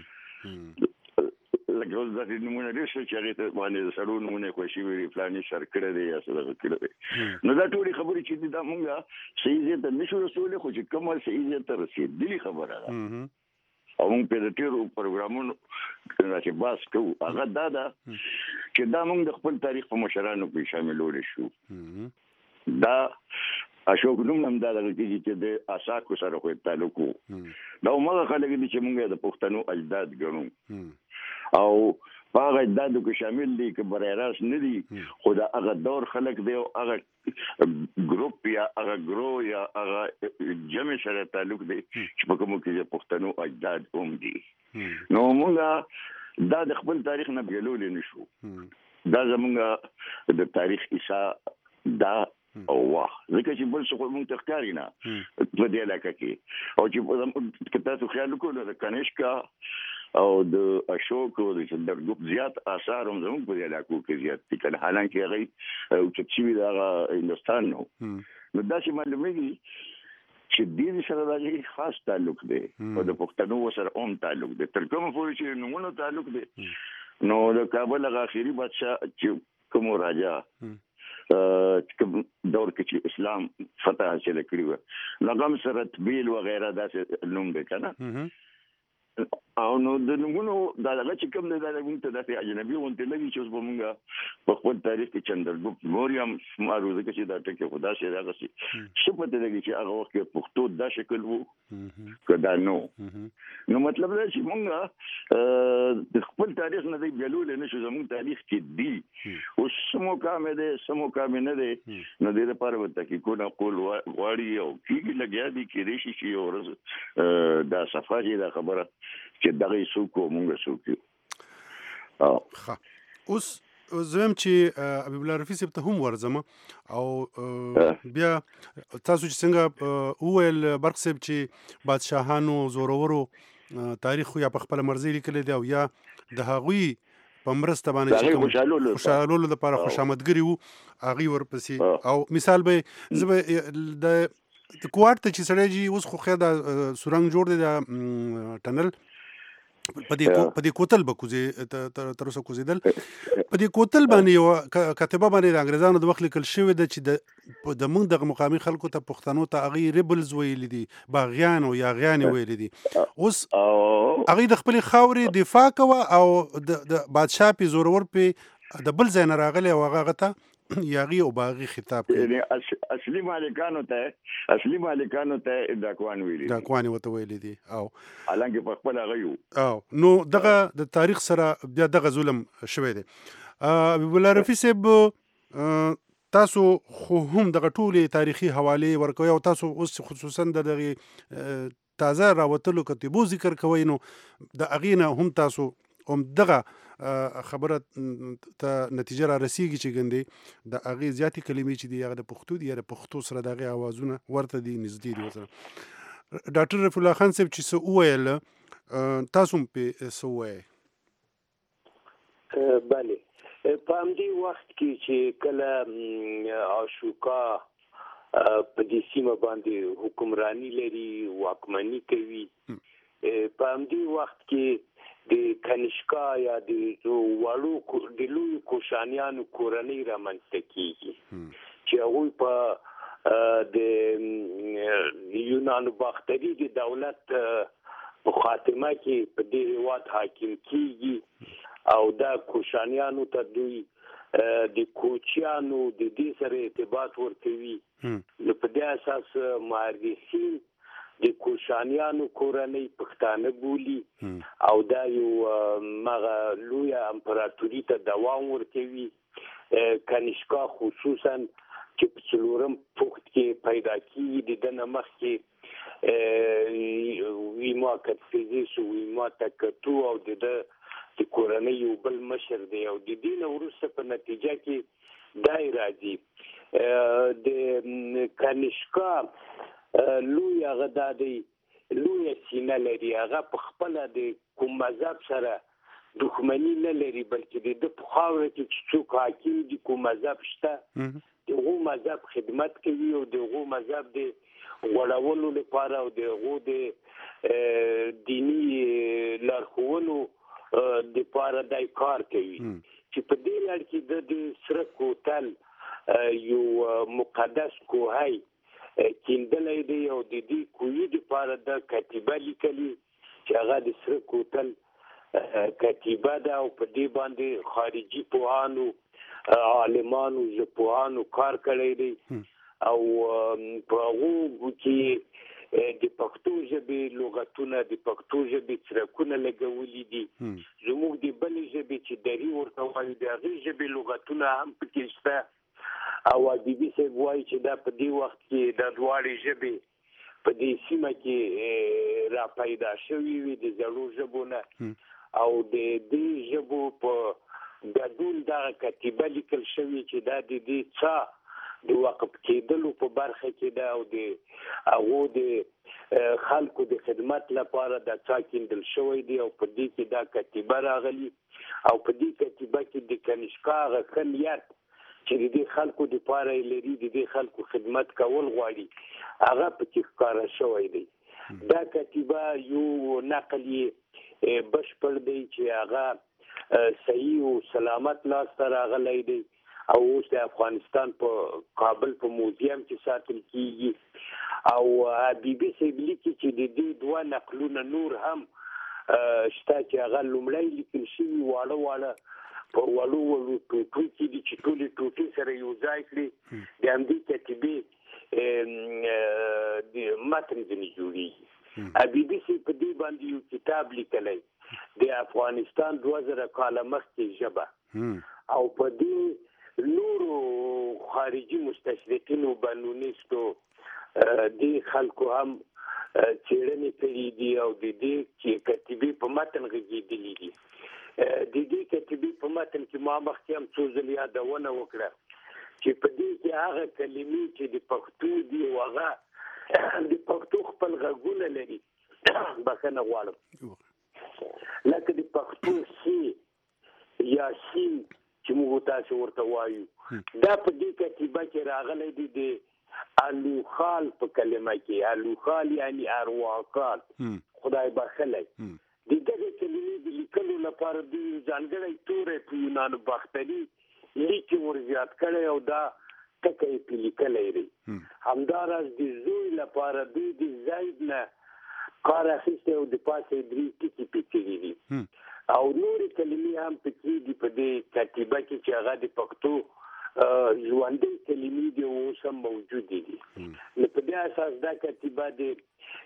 لکه اوس د نمونه لري چې هغه ته باندې سړو نمونه کوي شي وی پلاني سر کړی دی یا څه دغه کړی دی نو دا ټولي خبرې چې دا مونږه صحیح ته نشو رسول خو چې کومه صحیح ته رسیدلی خبره ده او موږ په ډیرو پروګرامونو کې باس کوو هغه دا ده چې دا موږ د خپل تاریخ په مشرانو کې شاملول شو دا اشوک نوم هم دا دغه چې د اساکو سره خو تعلق وو دا موږ خلک دي چې موږ د پښتنو اجداد ګڼو او هغه اجدادو کې شامل دي چې برای راست نه دي خو دا هغه دور خلک دی او هغه ګروپ یا هغه ګرو یا هغه جمع سره تعلق دی چې په کوم کې پښتنو اجداد هم دي نو موږ دا د خپل تاریخ نه بیلول نه شو دا زموږ د تاریخ ایسا دا او واه ځکه چې بل څه موږ تخکاری نه په دې علاقه کې او چې کته څو خیال وکړو د کنيشکا او د اشوک او د چندرګوپ زیات آثار هم زموږ په علاقو کې زیات دي کله حالانکه هغه او چې چی دا هندستان نو نو دا چې معلومیږي چې دې سره د خاص تعلق دی او د پښتنو سره هم تعلق دی تر کومه پورې چې نمونه تعلق دی نو د کابل هغه اخیری بادشاہ چې کوم راجا کوم دور کې چې اسلام فتح حاصل کړی و لغم سره تبیل وغیرہ داسې نوم دی کنه او نو د نمونو دا هغه چې کوم دی دا موږ ته د اجنبي غونډه لګي چې اوس به موږ په خپل تاریخ کې چندرګوپ موریم ماروزه کې چې دا ټکي خدا شي راغسي شپته لګي چې هغه وخت کې پښتو دا شکل وو کدا نو نو مطلب دا چې موږ د خپل تاریخ نه دی بیلول نه شو زموږ تاریخ کې دی او سمو کام دی سمو کام نه دی نو د لپاره وته کې کو نه کول غواړي او کیږي لګیا دي کې ریشي شي او دا صفاجي دا خبره چې دغه سوکو مونږ سوکو او اوس زم چې ابي بلا رفیع سبته هم ورزمه او بیا تاسو چې څنګه اول برق سب چې بادشاهانو زورورو تاریخ یا په خپل مرزي لیکل دي او یا د هغوی په مرسته باندې خوشحالولو لپاره خوشامدګري وو هغې ورپسې او مثال به زه به د کوارټ ته چې سړی جي اوس خو خیر دا سورنګ جوړ دی دا ټنل په دې په دې کوتل به کوزي تر اوسه کوزیدل په دې کوتل باندې یو کتابه باندې د انګریزانو د وخت لیکل شوی ده چې د د موږ دغه مقامي خلکو ته پښتنو ته هغې ریبلز ویلي دي باغیان او یاغیانې ویلي دي اوس هغې د خپلې خاورې دفاع کوه او د بادشاه پې زورور پې د بل ځای نه راغلی او هغه هغه ته یاغي او باغي خطاب کوي اصلي مالکانو ته اصلي مالکانو ته ډاکوان ویلي ډاکوان وته ویلي دي او حالانکه په خپل هغه یو او نو دغه د تاریخ سره بیا دغه ظلم شوی دی حبیب الله رفیع صاحب تاسو خو هم دغه ټولې تاریخي حوالې ورکوي او تاسو اوس خصوصا د دغه تازه راوتلو کتیبو ذکر کوئ نو د هغې نه هم تاسو هم دغه خبره ته نتیجه را رسیږي چې ګندې د هغې زیاتې کلمې چې دي هغه د پښتو دي یا د پښتو سره د هغې اوازونه ورته دي نږدې دي ورسره ډاکټر رفیع الله خان صاحب چې څه وویل تاسو هم پې څه ووایئ بله په همدې وخت کې چې کله اشوکا په دې سیمه باندې حکمرانی لري واکمني کوي په همدې وخت کې د کنیشکا یا د وړو د لویو کوشانیانو کورنۍ رامنځته کېږي چې هغوی په د یونانو باختري د دولت په خاتمه کې په دې هېواد حاکم کېږي او دا کوشانیانو ته دوی د کوچیانو د دې سره ارتباط ورکوي نو په دې اساس مؤرخین د کوشانیانو کورنۍ پښتانه بولي او دا یو مغه لویه امپراتوري ته دوام ورکوي کنیشکا خصوصا چې په څلورم پوخت کې پیدا کېږي د ده نه مخکې ویما کتفیزیس ویما تکتو او د ده د کورنۍ یو بل مشر دی او د دې نه وروسته په نتیجه کې دا راځي د کنیشکا لوی هغه دا دی لوی سینه لري هغه په خپله د کوم مذهب سره دښمني نه لري بلکې د ده په خاوره کې چې څوک حاکم دي کوم مذهب شته د هغو مذهب خدمت کوي او د هغو مذهب د غوړولو لپاره او د هغو د دیني لارښوونو دپاره دی کار کوي چې په دې لړ کې د د سره کوتل یو مقدس کوهی کیندلی دی او د دې کوهي دپاره د کتیبه لیکلي چې هغه د سره کوتل کتیبه ده او په دې باندې خارجي پوهانو عالمانو ژبپوهانو کار کړی دی او په هغو کې د پښتو ژبې لغتونه د پښتو ژبې څرکونه لګولي دي زموږ د بلې ژبې چې دري ورته وایي د هغې ژبې لغتونه هم پکې شته او ادیبي صاحب وایي چې دا په دې وخت کې د دواړې ژبې په دې سیمه کې را پیدا شوي وي د زړو ژبو نه او د دې ژبو په ګډون دغه کتیبه لیکل شوي چې دا د دې څه د وقف کېدلو په برخه کې ده او د هغو د خلکو د خدمت لپاره دا څه کیندل شوی دی او په دې کې دا کتیبه راغلي او په دې کتیبه کې د کنیشکا هغه ښه نیت چې د دې خلکو دپاره یې لري د دې خلکو خدمت کول غواړي هغه پکې ښکاره شوی دی دا کتیبه یو نقل یې بشپړ دی چې هغه صحیح او سلامت لاسته راغلی دی او اوس د افغانستان په کابل په موزیم کې ساتل کېږي او حبیبي صاحب لیکي چې د دې دوه نقلونه نور هم شته چې هغه لومړی لیکل شوي واړه واړه په وړو وړو ټوټو کې دي چې ټولې ټوټې سره یو ځای کړي د همدې کتیبې د متن ځینې جوړېږي حبیبي صاحب په دې باندې یو کتاب لیکلی د افغانستان دوه زره کاله مخکې ژبه او په دې نورو خارجي مستشرقینو بنونیستو دې خلکو هم څېړنې کړي دي او د دې کتیبې په متن غږېدلي دي د دې کتیبې په متن کې ما مخکې هم څو ځل یادونه وکړه چې په دې کې هغه کلمې چې د پښتو دي او هغه د پښتو خپل غږونه لري بخښنه غواړم لکه د پښتو سی یا سین چې موږ تاسو ورته وایو دا په دې کتیبه کې راغلی دی د الوخال په کلمه کې. الوخال یعنی ارواحال، خدای بخلی. د دغه کلمې د لیکلو لپاره د ځانګړی تورې په یونانو باختري لیک ور زیات کړی او دا ټکی په لیکلی دی. همداراز د زوی لپاره دوی د زید نه کار اخیستی او د پاسه درې ټکي پې کړي دي او نورې کلمې هم پکې دي په دې کتیبه کې چې هغه د پښتو ژوندۍ کلمې دي او اوس هم موجودې دي. نو په دې اساس دا کتیبه د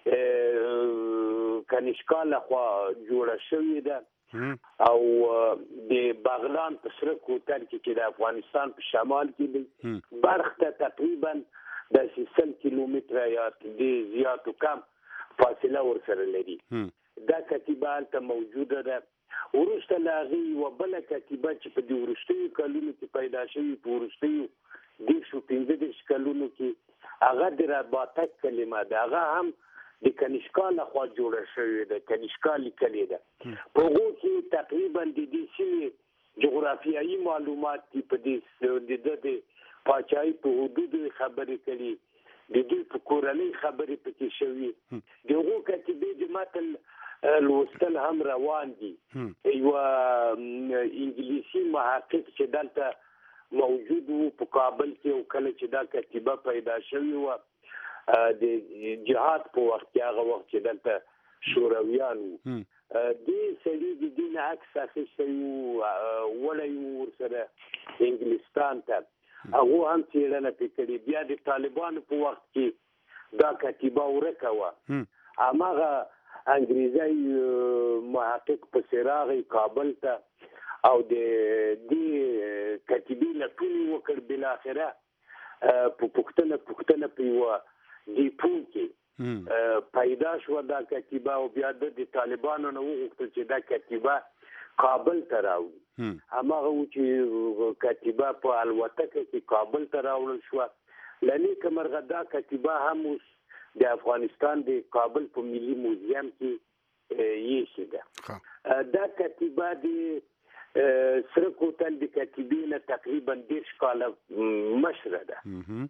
کنیشکا لخوا جوړه شوې ده او د بغلان په سره کوتل کې چې د افغانستان په شمال کې دی برخ ته تقریبا د سل کیلومتره یا د زیاتو کم فاصله ورسره لري. دا کتیبه هلته موجوده ده. وروسته له هغې یوه بله کتیبه چې په دې وروستیو کلونو کې پیدا شوي په وروستیو دېرشو پنځه دېرش کلونو کې هغه د رباطک کلمه ده. هغه هم د کنیشکا لخوا جوړه شوې ده، کنیشکا لیکلې ده. په هغو کې تقریبا د دې سیمې جغرافیایي معلومات دي، په دې د ده د پاچاهۍ په حدودو خبرې کړي، د دوی په کورنۍ خبرې پکې شوي. د هغو کتیبې د متن لوستل هم روان دي. یوه انګلیسي محقق چې دلته موجود و په کابل کې او کله چې دا کتیبه پیدا شوې وه د جهاد په وخت کې، هغه وخت چې دلته شورویان وو، دې سړي د دې نه عکس اخیستی وو، وړی وو ورسره انګلستان ته، هغو هم څېړنه پرې کړې. بیا د طالبانو په وخت کې دا کتیبه ورکه وه. هماغه انګریزی محقق پسې راغی کابل ته او د دې کتیبې لټون یې وکړ. بالاخره په پوښتنه پوښتنه په یوه ډیپو کې پیدا شوه دا کتیبه او بیا د طالبانو نه وغوښتل چې دا کتیبه کابل ته راوړي. هماغه و چې کتیبه په الوتکه کې کابل ته راوړل شوه. له نیکه مرغه دا کتیبه هم اوس د افغانستان د کابل په ملي موزیم کې ایښې ده. دا کتیبه د سره کوتل د کتیبې نه تقریبا دېرش کاله مشره ده.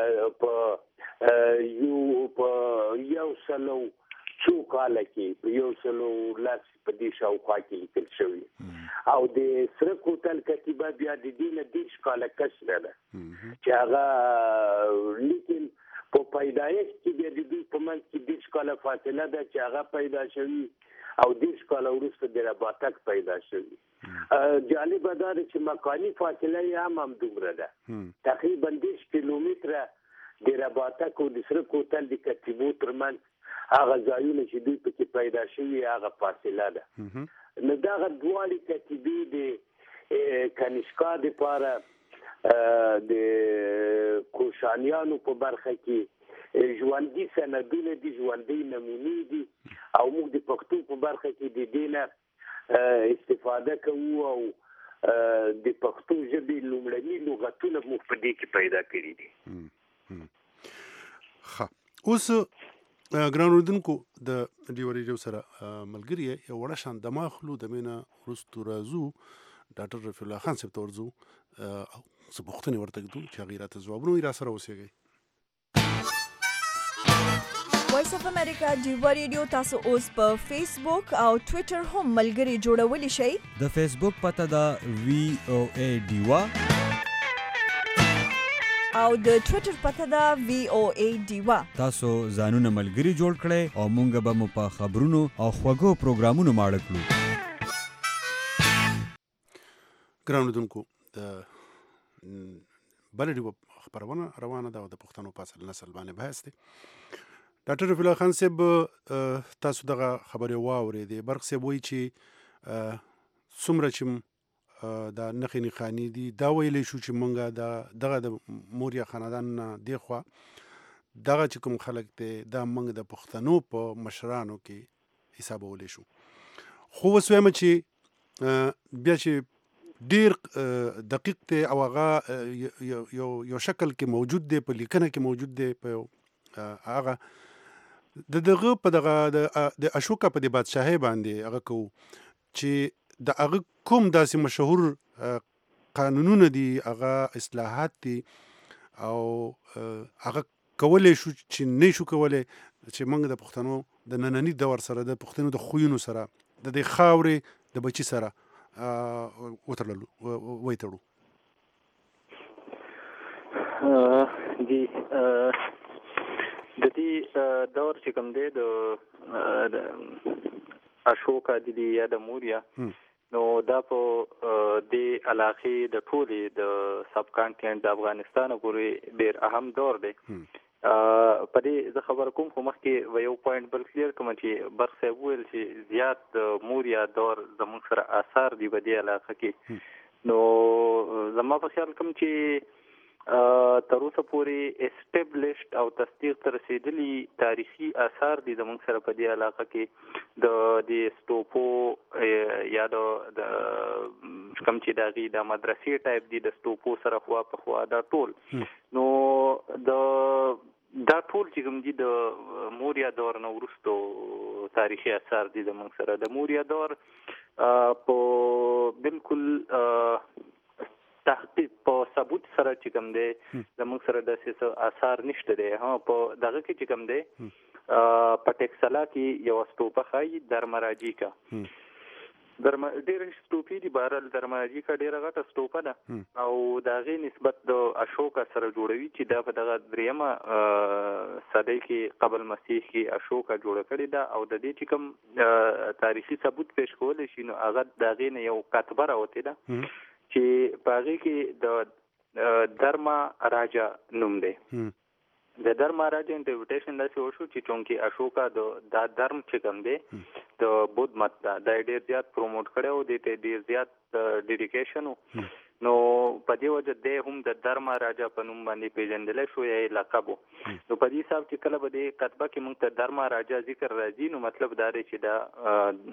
په یو په یو سلو څو کاله کې په یو سلو لس په دې شاوخوا کې لیکل شوي او د سره کوتل کتیبه بیا د دې نه دېرش کاله کشره ده چې هغه لیکن په پیدایښت کې بیا د دوی په منځ کې دېرش کاله فاصله ده چې هغه پیدا شوي او دېرش کاله وروسته د رباطک پیدا شوي. جالبه دا ده چې مکاني فاصله یې هم همدومره ده، تقریبا دېرش کیلومتره د رباطک او د سره کوتل د کتیبو ترمنځ هغه ځایونه چې دوی پکې پیدا شوي هغه فاصله ده. نو دغه دواړې کتیبې د کنیشکا دپاره د کوشانیانو په برخه کې ژوندي سندونه دي، ژوندۍ نمونې دي او موږ د پښتو په برخه کې د دې نه استفاده کوو او د پښتو ژبې لومړني لغتونه موږ په دې کې پیدا کړي دي. ښه، اوس ګران اورېدونکو د ډیو ریډیو سره ملګري یې یو وړه شان دمه اخلو، د مینه وروستو راځو ډاکټر رفیع الله خان صاحب ته ورځو او څه پوښتنې ورته ږدو چې هغې راته ځوابونه وي. را سره اوسېږئ. وایس اف امریکا ډیو ریډیو تاسو اوس په فیسبوک او ټویټر هم ملګري جوړولی شئ. د فیسبوک پته ده وی او ای ډیوا او د ټویټر پته ده وی او ای ډیوا. تاسو ځانونه ملګري جوړ کړئ او مونږ به مو په خبرونو او خوږو پروګرامونو ماړه کړو. ګران اورېدونکو د بله ډیوه خپرونه روانه ده او د پښتنو په اصل نسل باندې بحث دی. ډاکټر رفیع الله خان صاحب تاسو دغه خبرې واورېدې. برق صاحب وایي چې څومره چې دا نښې نښانې دي دا ویلی شو چې مونږ د دغه د موریا خاندان نه دېخوا دغه چې کوم خلک دی دا مونږ د پښتنو په مشرانو کې حسابولی شو. خو اوس وایم چې بیا چې ډیر دقیق دی او هغه یو یو شکل کې موجود دی، په لیکنه کې موجود دی، په هغه د دغه په دغه د اشوکا په د بادشاهۍ باندې هغه کوو چې د هغه کوم داسې مشهور قانونونه دي هغه اصلاحات دي او هغه کولای شو چې نه شو کولای چې موږ د پښتنو د نننی دور سره د پښتنو د خوینو سره د دې خاورې د بچی سره وتړلو وایتړو دی د دې دور چې کوم دی د اشوکا د دې یا د موریا نو دا په د علاقې د ټولې د سب کانټیننټ د افغانستان پورې ډېر اهم دور دی. په دې زه خبر کوم خو مخکې و یو پوینټ بل کلیر کوم چې برخ صاحب ویل چې زیات د موریا دور زموږ سره آثار دي په دې علاقه کې. نو زما په خیال کوم چې تر اوسه پورې اسټیبلشډ او تصدیق تر رسیدلي تاریخي آثار دي زموږ سره په دې علاقه کې د د سټوپو یا د کوم چې دغه د مدرسې ټایپ دي د سټوپو سره خوا په خوا دا ټول نو د دا ټول چې کوم دي د موریا دور نه وروسته تاریخي آثار دي زموږ سره. د موریا دور په بالکل تحقیق په ثبوت سره چې کوم دی زموږ سره داسې آثار نشته دی. ها په دغه کې چې کوم دی په ټیکسلا کې یو سټوپه ښایي درمراجي کا درما ډېر سټوپې دي بهرحال درمراجي کا ډېره غټه سټوپه ده او د هغې نسبت د اشوکا سره جوړوي چې دا په دغه دریمه صدۍ کې قبل مسیح کې اشوکا جوړه کړې ده او د دې چې کوم تاریخي ثبوت پیش کولی شي نو هغه د هغې نه یو کتبه راوتې ده چې په هغې کې د درما راجا نوم دی. د درما راجا انټرپریټیشن داسې وشو چې چونکې اشوکا د دا درم چې کوم دی د بودھ مت ده دا ډېر زیات پروموټ کړی او دې ته ډېر زیات ډیډیکیشن و نو په دې وجه دی هم د درما راجا په نوم باندې پیژندلی شو یا یې لقب و. نو په دې حساب چې کله به دې کتبه کې موږ ته درما راجا ذکر راځي نو مطلب دا دی چې دا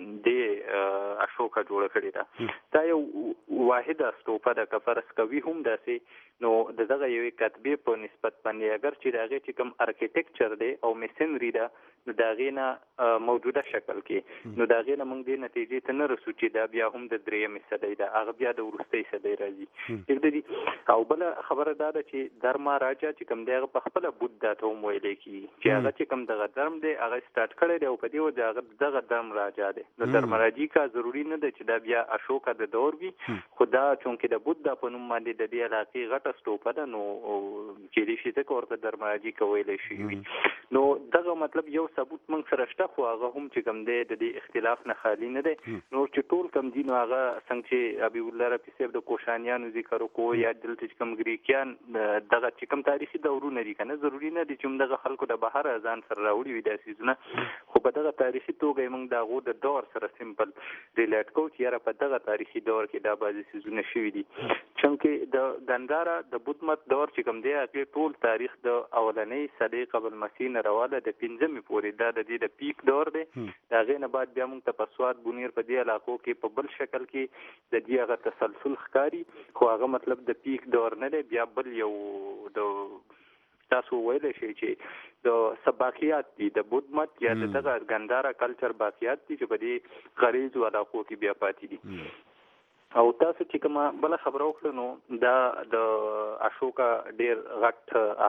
د اشوکا جوړه کړې ده. دا یو واحده سټوپه ده که فرض کوي هم داسې نو د دغه یوې کتبې په نسبت باندې اگر چې د هغې چې کوم ارکیټیکچر دی او میسنري ده نو د هغې نه موجوده شکل کې نو د هغې نه موږ دې نتیجې ته نه رسو چې دا بیا هم د درېیمې صدۍ ده هغه بیا د وروستۍ صدۍ راځي. او بله خبره دا ده چې درما راجا چې کوم دی هغه په خپله بودا ته هم ویلی کېږي چې هغه چې کوم دغه درم دی هغه سټارټ کړی دی او په دې وجه هغه دغه درم راجا دی. نو درمراجي کا ضروري نه ده چې دا بیا اشوکا د دور وي خو دا چونکې د بودا په نوم باندې د دې علاقې غټه سټوپه ده نو کېدای شي ځکه ورته درمراجي کا ویلی شوي وي. نو دغه مطلب یو ثبوت موږ سره شته خو هغه هم چې کوم دی د دې اختلاف نه خالي نه دی. نور چې ټول کم دي نو هغه څنګه چې حبیب الله رفیع صاحب د کوشانیانو ذکر وکړو یا دلته چې کوم ګریکیان دغه چې کوم تاریخي دورونه دي که نه ضروري نه دي چې دغه خلکو د بهر ځان سره راوړي وي دا څیزونه خو په دغه تاریخي توګه یې موږ د هغو د دور سره سمپل ریلیټ کوو چې یاره په دغه تاریخي دور کې دا بعضې څیزونه شوي دي. چونکې د ګنداره د بودھ مت دور چې کوم دی هغې ټول تاریخ د اولنۍ صدۍ قبل مسیح نه راواله د پنځمې پورې دا د دې د پیک دور دی. د هغې نه بعد بیا موږ ته په سوات بونیر په دې علاقو کې په بل شکل کې د دې هغه تسلسل ښکاري خو هغه مطلب د پیک دور نه دی بیا بل یو د تاسو ویلی شئ چې د څه باقیات دي د بودھ مت یا د دغه ګنداره کلچر باقیات دي چې په دې غریزو علاقو کې بیا پاتې دي. او تاسو چې کومه بله خبره وکړه نو دا د اشوکا ډېر غټ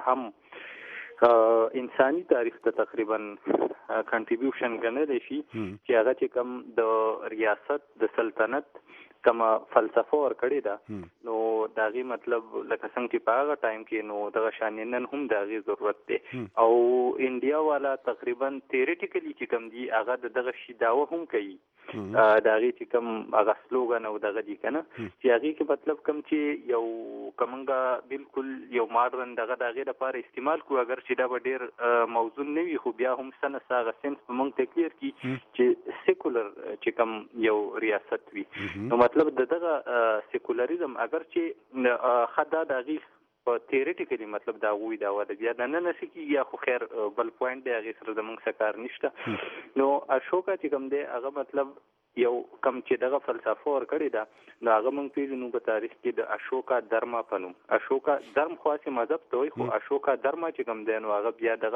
اهم انساني تاریخ ته تقریبا کنټریبیوشن ګڼلی شي چې هغه چې کوم د ریاست د سلطنت کومه فلسفه ورکړې ده نو د هغې مطلب لکه څنګه چې په هغه ټایم کې نو دغه شانې نن هم د هغې ضرورت دی او انډیا والا تقریبا تیوریټیکلي چې کوم دي هغه د دغه شي دعوه هم کوي د هغې چې کوم هغه سلوګن او دغه دي که نه چې هغې کې مطلب کوم چې یو که مونږ بالکل یو ماډرن دغه د هغې دپاره استعمال کړو اگر چې دا به ډېر موزون نه وي خو بیا هم څه نه څه هغه سینس به مونږ ته کلیر کړي چې سیکولر چې کوم یو ریاست وي نو مطلب د دغه سیکولریزم اگر چې ښه دا د هغې په تیوریټیکلي مطلب د هغوی دعوه ده بیا د نه نسي کېږي یا خو خیر بل پوینټ دی هغې سره زموږ څه کار نشته. نو اشوکا چې کوم دی هغه مطلب یو کم چې دغه فلسفه ورکړې ده نو هغه موږ پېژنو په تاریخ کې د اشوکا درما په نوم. اشوکا درم خو هسې مذهب ته وایي خو اشوکا درما چې کوم دی نو هغه بیا دغه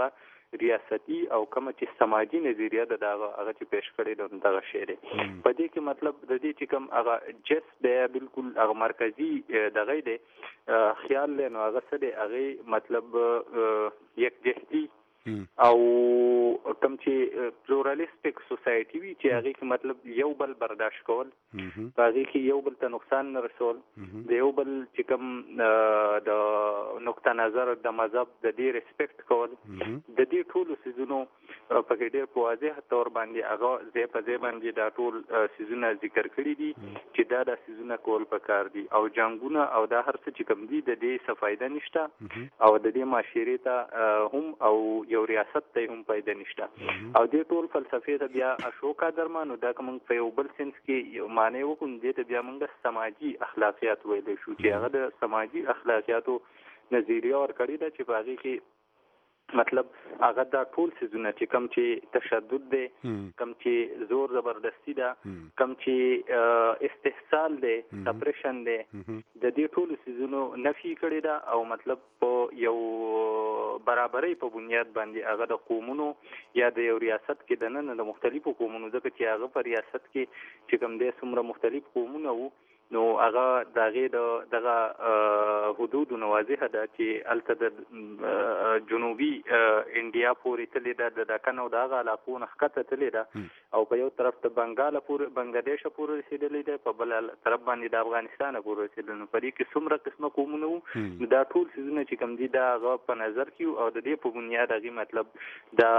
ریاستي او کوم چې سماجی نظریه ده دا هغه چې پیش کړی ده دغه شی دی. په دې کې مطلب د دې چې کوم هغه جس دی بالکل هغه مرکزی دغه دی خیال له نو هغه څه دی هغه مطلب یک جهتي او کوم چې پلورالستیک سوسایټي وي چې هغه کې مطلب یو بل برداشت کول، هغه کې یو بل ته نقصان نه رسول، د یو بل چې کوم د نقطه نظر د مذهب د دې ریسپیکټ کول، د دې ټولو سيزونو په کې ډېر په واضح تور باندې هغه ځای په ځای باندې دا ټول سيزونه ذکر کړی دي چې دا د سيزونه کول پکار دي او جنگونه او دا هر څه چې کوم دي د دې څه فائدہ نشته او د دې معاشري ته هم او یو ریاست ته هم پیدا نشته او دې ټول فلسفه ته بیا اشوکا درمانو دا کوم په یو بل سنس کې یو معنی وکړو دې ته بیا موږ سماجی اخلاقیات ویل شو چې هغه د سماجی اخلاقیاتو نظریه ور کړی دا چې باغی کې مطلب هغه دا ټول سيزونه چې کم چې تشدد دی، کم چې زور زبردستی ده، کم چې استحصال دی، سپریشن دی، د دې ټول سيزونو نفي کړی دا او مطلب په یو برابرۍ په بنیاد باندې هغه د قومونو یا د یو ریاست کې د نن د مختلفو قومونو ځکه چې هغه په ریاست کې چې کوم د څومره مختلف قومونه وو نو هغه دغه د دغه حدود نوازه ده چې الته د جنوبي انډیا پورې تللی ده د کنو دغه علاقو نه ښکته تللی ده او په یو طرف د بنگال پورې بنگلاديش پورې رسیدلی ده په بل طرف باندې د افغانستان پورې رسیدلی نو په دې کې څومره قسمه قومونه وو دا ټول سيزونه چې کوم دي دا هغه په نظر کې او د دې په بنیاد هغه مطلب دا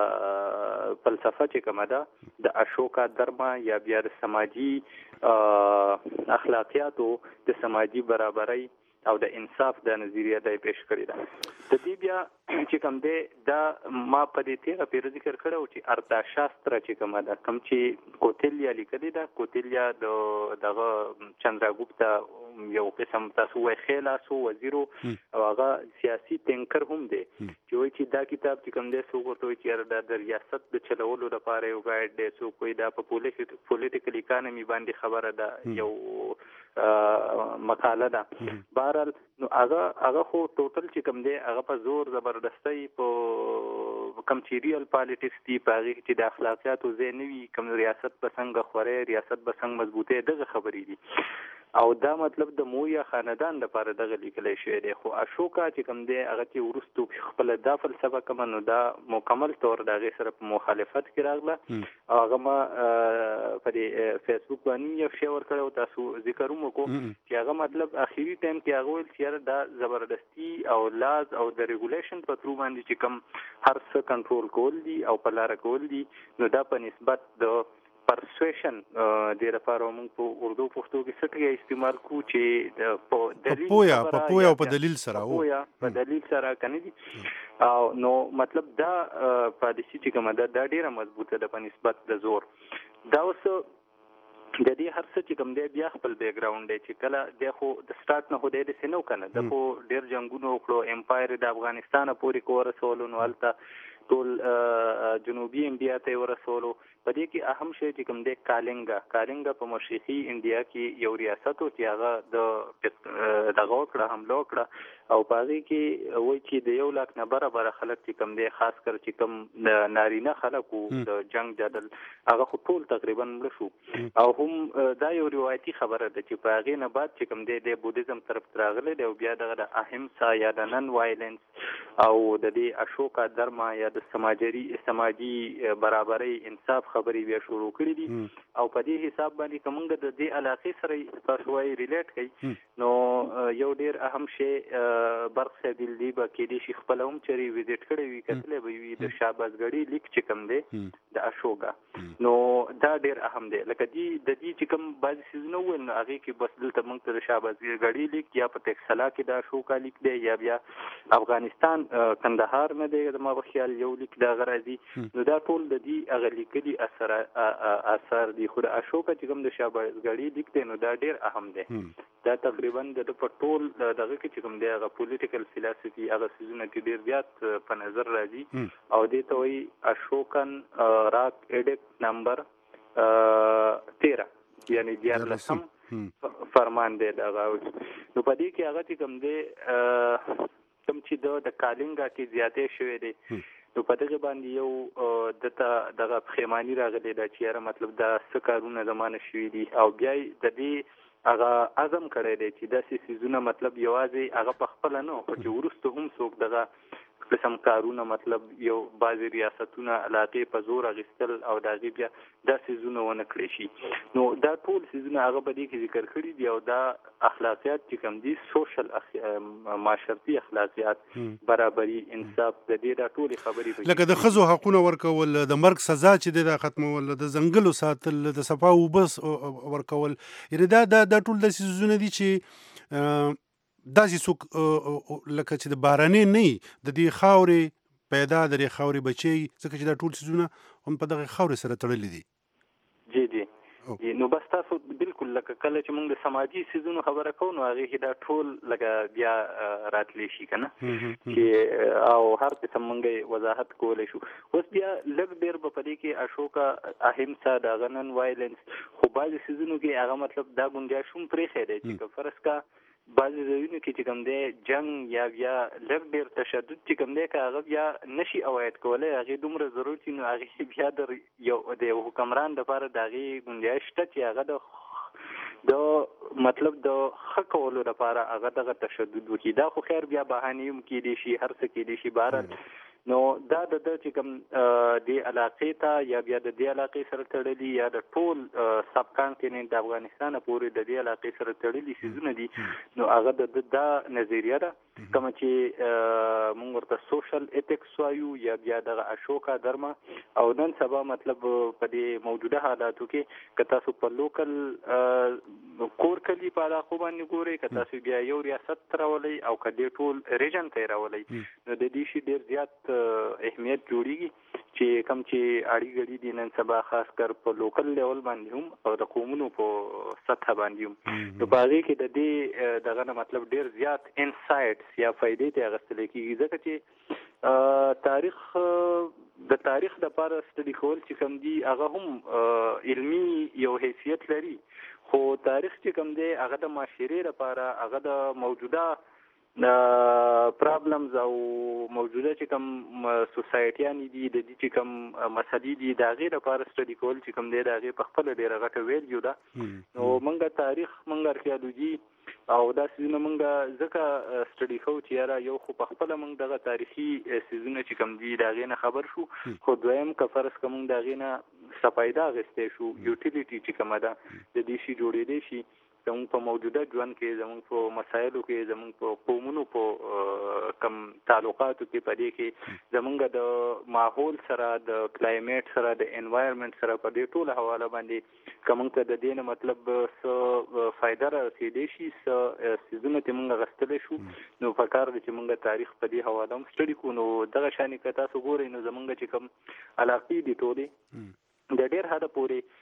فلسفه چې کومه ده د اشوکا درما یا بیا د سماجی اخلاقیاتو د سماجی برابرۍ او د انصاف د نظریه د پیش کړی ده. د دې بیا چې کوم دی دا ما په دې تیغه پیر ذکر کړو چې ارتا شاستر چې کومه ده کوم چې کوتلیا لیکلي ده کوتلیا د دغه چندراګوپتا یو قسم تاسو وای خلاصو وزیرو او هغه سیاسي تینکر هم دی چې وایي چې دا کتاب چې کوم دی سو ورته چې د ریاست د چلولو لپاره یو گایډ دی سو کوئی دا په پولیټیکل اکانومي باندې خبره ده یو مقاله ده. بهرحال نو هغه هغه خو ټوټل چې کوم دی هغه په زور زبردستۍ په کم چې ریل پالیټکس دی په هغه چې د اخلاقیاتو ځای نه وي کوم ریاست به څنګه خوري ریاست به څنګه مضبوطه دغه خبرې دي او دا مطلب د مویا خاندان لپاره دغه لیکل شوی دی خو اشوکا چې کوم دی هغه چې ورستو خپل د فلسفه کوم نو دا مکمل تور دغه سره په مخالفت کې راغله هغه ما په فیسبوک باندې یو شی ورکړو تاسو ذکر وکړو چې هغه مطلب اخیری ټایم کې هغه ول چې دا زبردستی او لاز او د ریګولیشن په ترو باندې چې کوم هر څه کنټرول کول دي او په لار کول دي نو دا په نسبت د پرسویشن د لپاره موږ په اردو پښتو کې څه استعمال کو چې په دلیل پویا په پویا او په دلیل سره او پویا په دلیل سره کني دي او نو مطلب دا پالیسی چې کومه ده دا ډیره مضبوطه ده په نسبت د زور دا اوس د دې هر څه چې کوم دی بیا خپل بیک گراوند دی چې کله د خو د سٹارټ نه هو دی د سينو کنه د خو ډیر جنگونو وکړو امپایر د افغانستان پورې کورسولو نو الته ټول جنوبي انډیا ته ورسولو په دې کې اهم شی چې کوم دی کالنګا کالنګا په مشرقي انډیا کې یو ریاست او چې هغه د دغه وکړه حمله وکړه او په هغه کې وایي چې د یو لاک نه برابر خلک چې کوم دی خاص کر چې کوم نارینه خلکو د جنگ جدل هغه ټول تقریبا مړ شو او هم دا یو روایتي خبره ده چې په هغه نه بعد چې کوم دی د بودیزم طرف راغلی دی او بیا دغه د اهمسا یا د نن وایلنس او د دې اشوکا درما یا د سماجی سماجی برابرۍ انصاف خبرې بیا شروع کړې دي او په دې حساب باندې کومه د دې علاقې سره تاسو وايي ریلیټ کوي نو یو ډیر اهم شی برخه د دې به کې دي چې خپل هم چری وزټ کړی وي کتلې به وي د شاباسګړی لیک چې کوم دی د اشوکا نو دا ډیر اهم دی لکه دې د دې چې کوم بعض سيزونه ول نو هغه کې بس دلته موږ ته شاباسګړی لیک یا په تکسلا کې د اشوکا لیک دی یا بیا افغانستان کندهار نه دی د ما خیال یو لیک دا غراضي نو دا ټول د دې هغه لیکلي اثر اثر دی خو د اشوکا چې کوم د شاباسګړی لیک دی نو دا ډیر اهم دی دا تقریبا د پټول دغه کې چې کوم دی هغه پولیټیکل فلسفي هغه سيزونه کې ډیر زیات په نظر راځي او دې ته وایي اشوکن راک ایډیکټ نمبر تیرہ یعنی دیارلسم فرمان دی دغه نو په دې کې هغه چې کوم دی کوم چې د کالنګا کې زیاتې شوې دي نو په دغه باندې یو دته دغه پښیمانی راغلی دا چې یاره مطلب دا څه کارونه زمانه شوي دي او بیا د دې هغه عزم کړی دی چې داسې څیزونه مطلب یوازې هغه په خپله نه خو چې وروسته هم څوک دغه قسم کارونه مطلب یو بعضې ریاستونه علاقې په زور اخیستل او د هغې بیا دا څیزونه ونه کړی شي نو دا ټول څیزونه هغه په دې کې ذکر کړي دي او دا اخلاقیات چې کوم دي سوشل اخ... معاشرتي اخلاقیات برابري انصاف د دې دا ټولې خبرې لکه د ښځو حقونه ورکول د مرګ سزا چې دی دا ختمول د ځنګلو ساتل د صفا اوبه ورکول یعنې دا دا دا ټول داسې څیزونه دي چې داسې څوک لکه چې د بارانې نه وي د دې خاورې پیدا د دې خاورې بچی ځکه چې دا ټول څیزونه هم په دغه خاورې سره تړلي دي. جی جی نو بس تاسو بالکل لکه کله چې موږ د سماجي څیزونو خبره کوو نو هغې کې دا ټول لکه بیا راتلی شي که نه چې او هر قسم موږ وضاحت کولی شو. اوس بیا لږ ډېر به په دې کې اشوکا اهمسا د هغه نن وایلنس خو بعضې څیزونو کې هغه مطلب دا ګنجایش هم پرېښی دی چې که فرض کا بعضې ځایونو کې چې کوم دی جنګ یا بیا لږ ډېر تشدد چې کوم دی که هغه بیا نشي عواید کولی هغې دومره ضرورت وي نو هغې بیا د یو د یو حکمران دپاره د هغې ګنجایش شته چې هغه د د مطلب د ښه کولو لپاره هغه دغه تشدد وکړي. دا خو خیر بیا بهانې هم کېدی شي هر څه کېدی شي بهرحال نو دا د ده چې کوم دې علاقې ته یا بیا د دې علاقې سره تړلي یا د ټول سب کانټیننټ د افغانستانه پورې د دې علاقې سره تړلي څیزونه دي نو هغه د ده دا نظریه ده کومه چې موږ ورته سوشل ایتکس وایو یا بیا دغه اشوکا درمه او نن سبا مطلب په دې موجوده حالاتو کې که تاسو په لوکل کور کلي په علاقو باندې ګورئ که تاسو بیا یو ریاست ته راولئ او که دې ټول ریجن ته یې راولئ نو د دې شي ډېر زیات اهمیت جوړیږي چې کوم چې اړي ګړي دي نن سبا خاص کر په لوکل لیول باندې هم او د قومونو په سطح باندې هم نو په هغې کې د دې دغه نه مطلب ډېر زیات انسایټس یا فایدې ته اخیستلی کېږي ځکه چې تاریخ د تاریخ دپاره سټډي کول چې کوم دي هغه هم علمي یو حیثیت لري خو تاریخ چې کوم دی هغه د معاشرې لپاره هغه د موجوده پرابلمز او موجوده چې کوم سوسایټیانې دي د دې چې کوم مسلې دي د هغې لپاره سټډي کول چې کوم دی د هغې په خپله ډېره غټه ویلیو ده نو موږ تاریخ موږ ارکیالوجي او دا څیزونه موږ ځکه سټډي کوو چې یاره یو خو په خپله موږ دغه تاریخي څیزونه چې کوم دي د هغې نه خبر شو خو دویم که فرض که موږ د هغې نه څه فایده اخیستی شو یوټیلیټي چې کومه ده د دې شي جوړېدی شي زموږ په موجوده ژوند کې زموږ په مسایلو کې زموږ په قومونو په کم تعلقاتو کې په دې کې زموږ د ماحول سره د کلایمیټ سره د انوایرمنټ سره په دې ټوله حواله باندې که موږ ته د دې نه مطلب څه فایده رارسېدی شي څه څیزونه ترې موږ اخیستلی شو نو په کار ده چې موږ تاریخ په دې حواله هم سټډي کړو نو دغه شانې که تاسو ګورئ نو زموږ چې کوم علاقې دي ټولې د ډېر حده پورې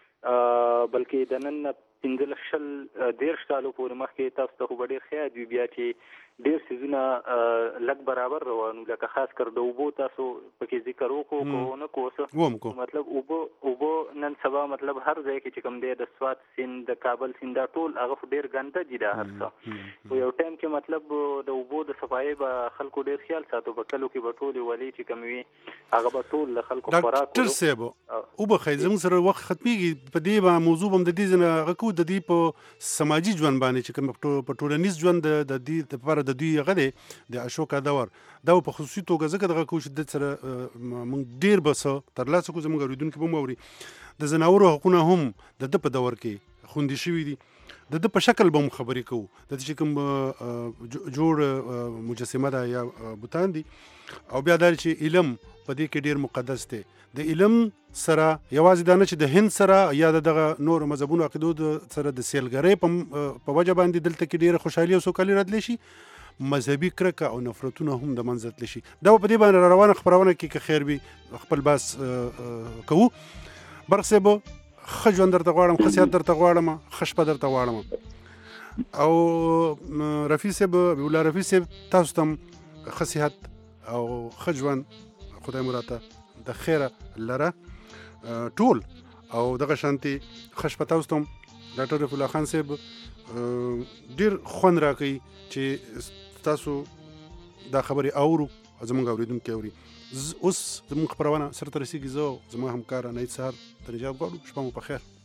بلکې د نن پنځلس شل دېرش کالو پورې مخکې تاسو ته خو به ډېر ښه یاد وي بیا چې ډېر څیزونه لږ برابر روان وو لکه خاص کر د اوبو تاسو پکې ذکر وکړو که ونه کړو مطلب اوبه اوبه نن سبا مطلب هر ځای کې چې کوم دی د سوات سیند د کابل سیند دا ټول هغه خو ډېر ګنده دي دا هر څه په یو ټایم کې مطلب د اوبو د صفایۍ به خلکو ډېر خیال ساتو په کلو کې به ټولې ولې چې کوم وي هغه به ټول له خلکو خوراک ډاکټر صاحب وبخئ زموږ سره وخت ختمېږي په دې به موضوع به هم د دې ځای نه هغه کوو د دې په سماجي ژوند باندې چې کوم په ټولنیز ژوند د دې لپاره د دوی هغه دی د اشوکا دور دا په خصوصي توګه ځکه دغه کوو چې د سره موږ ډېر به څه ترلاسه کړو زموږ اورېدونکي به هم واوري د ځناورو حقونه هم د ده په دور کې خوندي شوي دي د ده په شکل به هم خبرې کوو د ده چې کوم جوړ مجسمه ده یا بوتان دي او بیا دا چې علم په دې کې ډېر مقدس دی د علم سره یوازې دا نه چې د هند سره یا د دغه نور مذهبونو عقیدو سره د سیلګرۍ په وجه باندې دلته کې ډېره خوشحالي او سوکالي راتلی شي مذهبي کرکه او نفرتونه هم د منځه تللی شي دا په دې باندې روانه خپرونه کې که خیر وي خپل بحث کوو. برق صاحب ښه ژوند درته غواړم ښه صحت درته غواړم ښه شپه درته غواړم او رفیع صاحب حبیب الله رفیع صاحب تاسو ته هم ښه صحت او ښه ژوند خدای مو راته د خیره لره ټول او دغه شانتي ښه شپه تاسو ته هم ډاکټر رفیع الله خان صاحب ډېر خوند راکوي چې تاسو دا خبرې اورو زموږ اورېدونکي اوري اوس زموږ خبرونه سره ترسيږي زه زما همکار نه سهار ترجاب غواړو شپه مو په خیر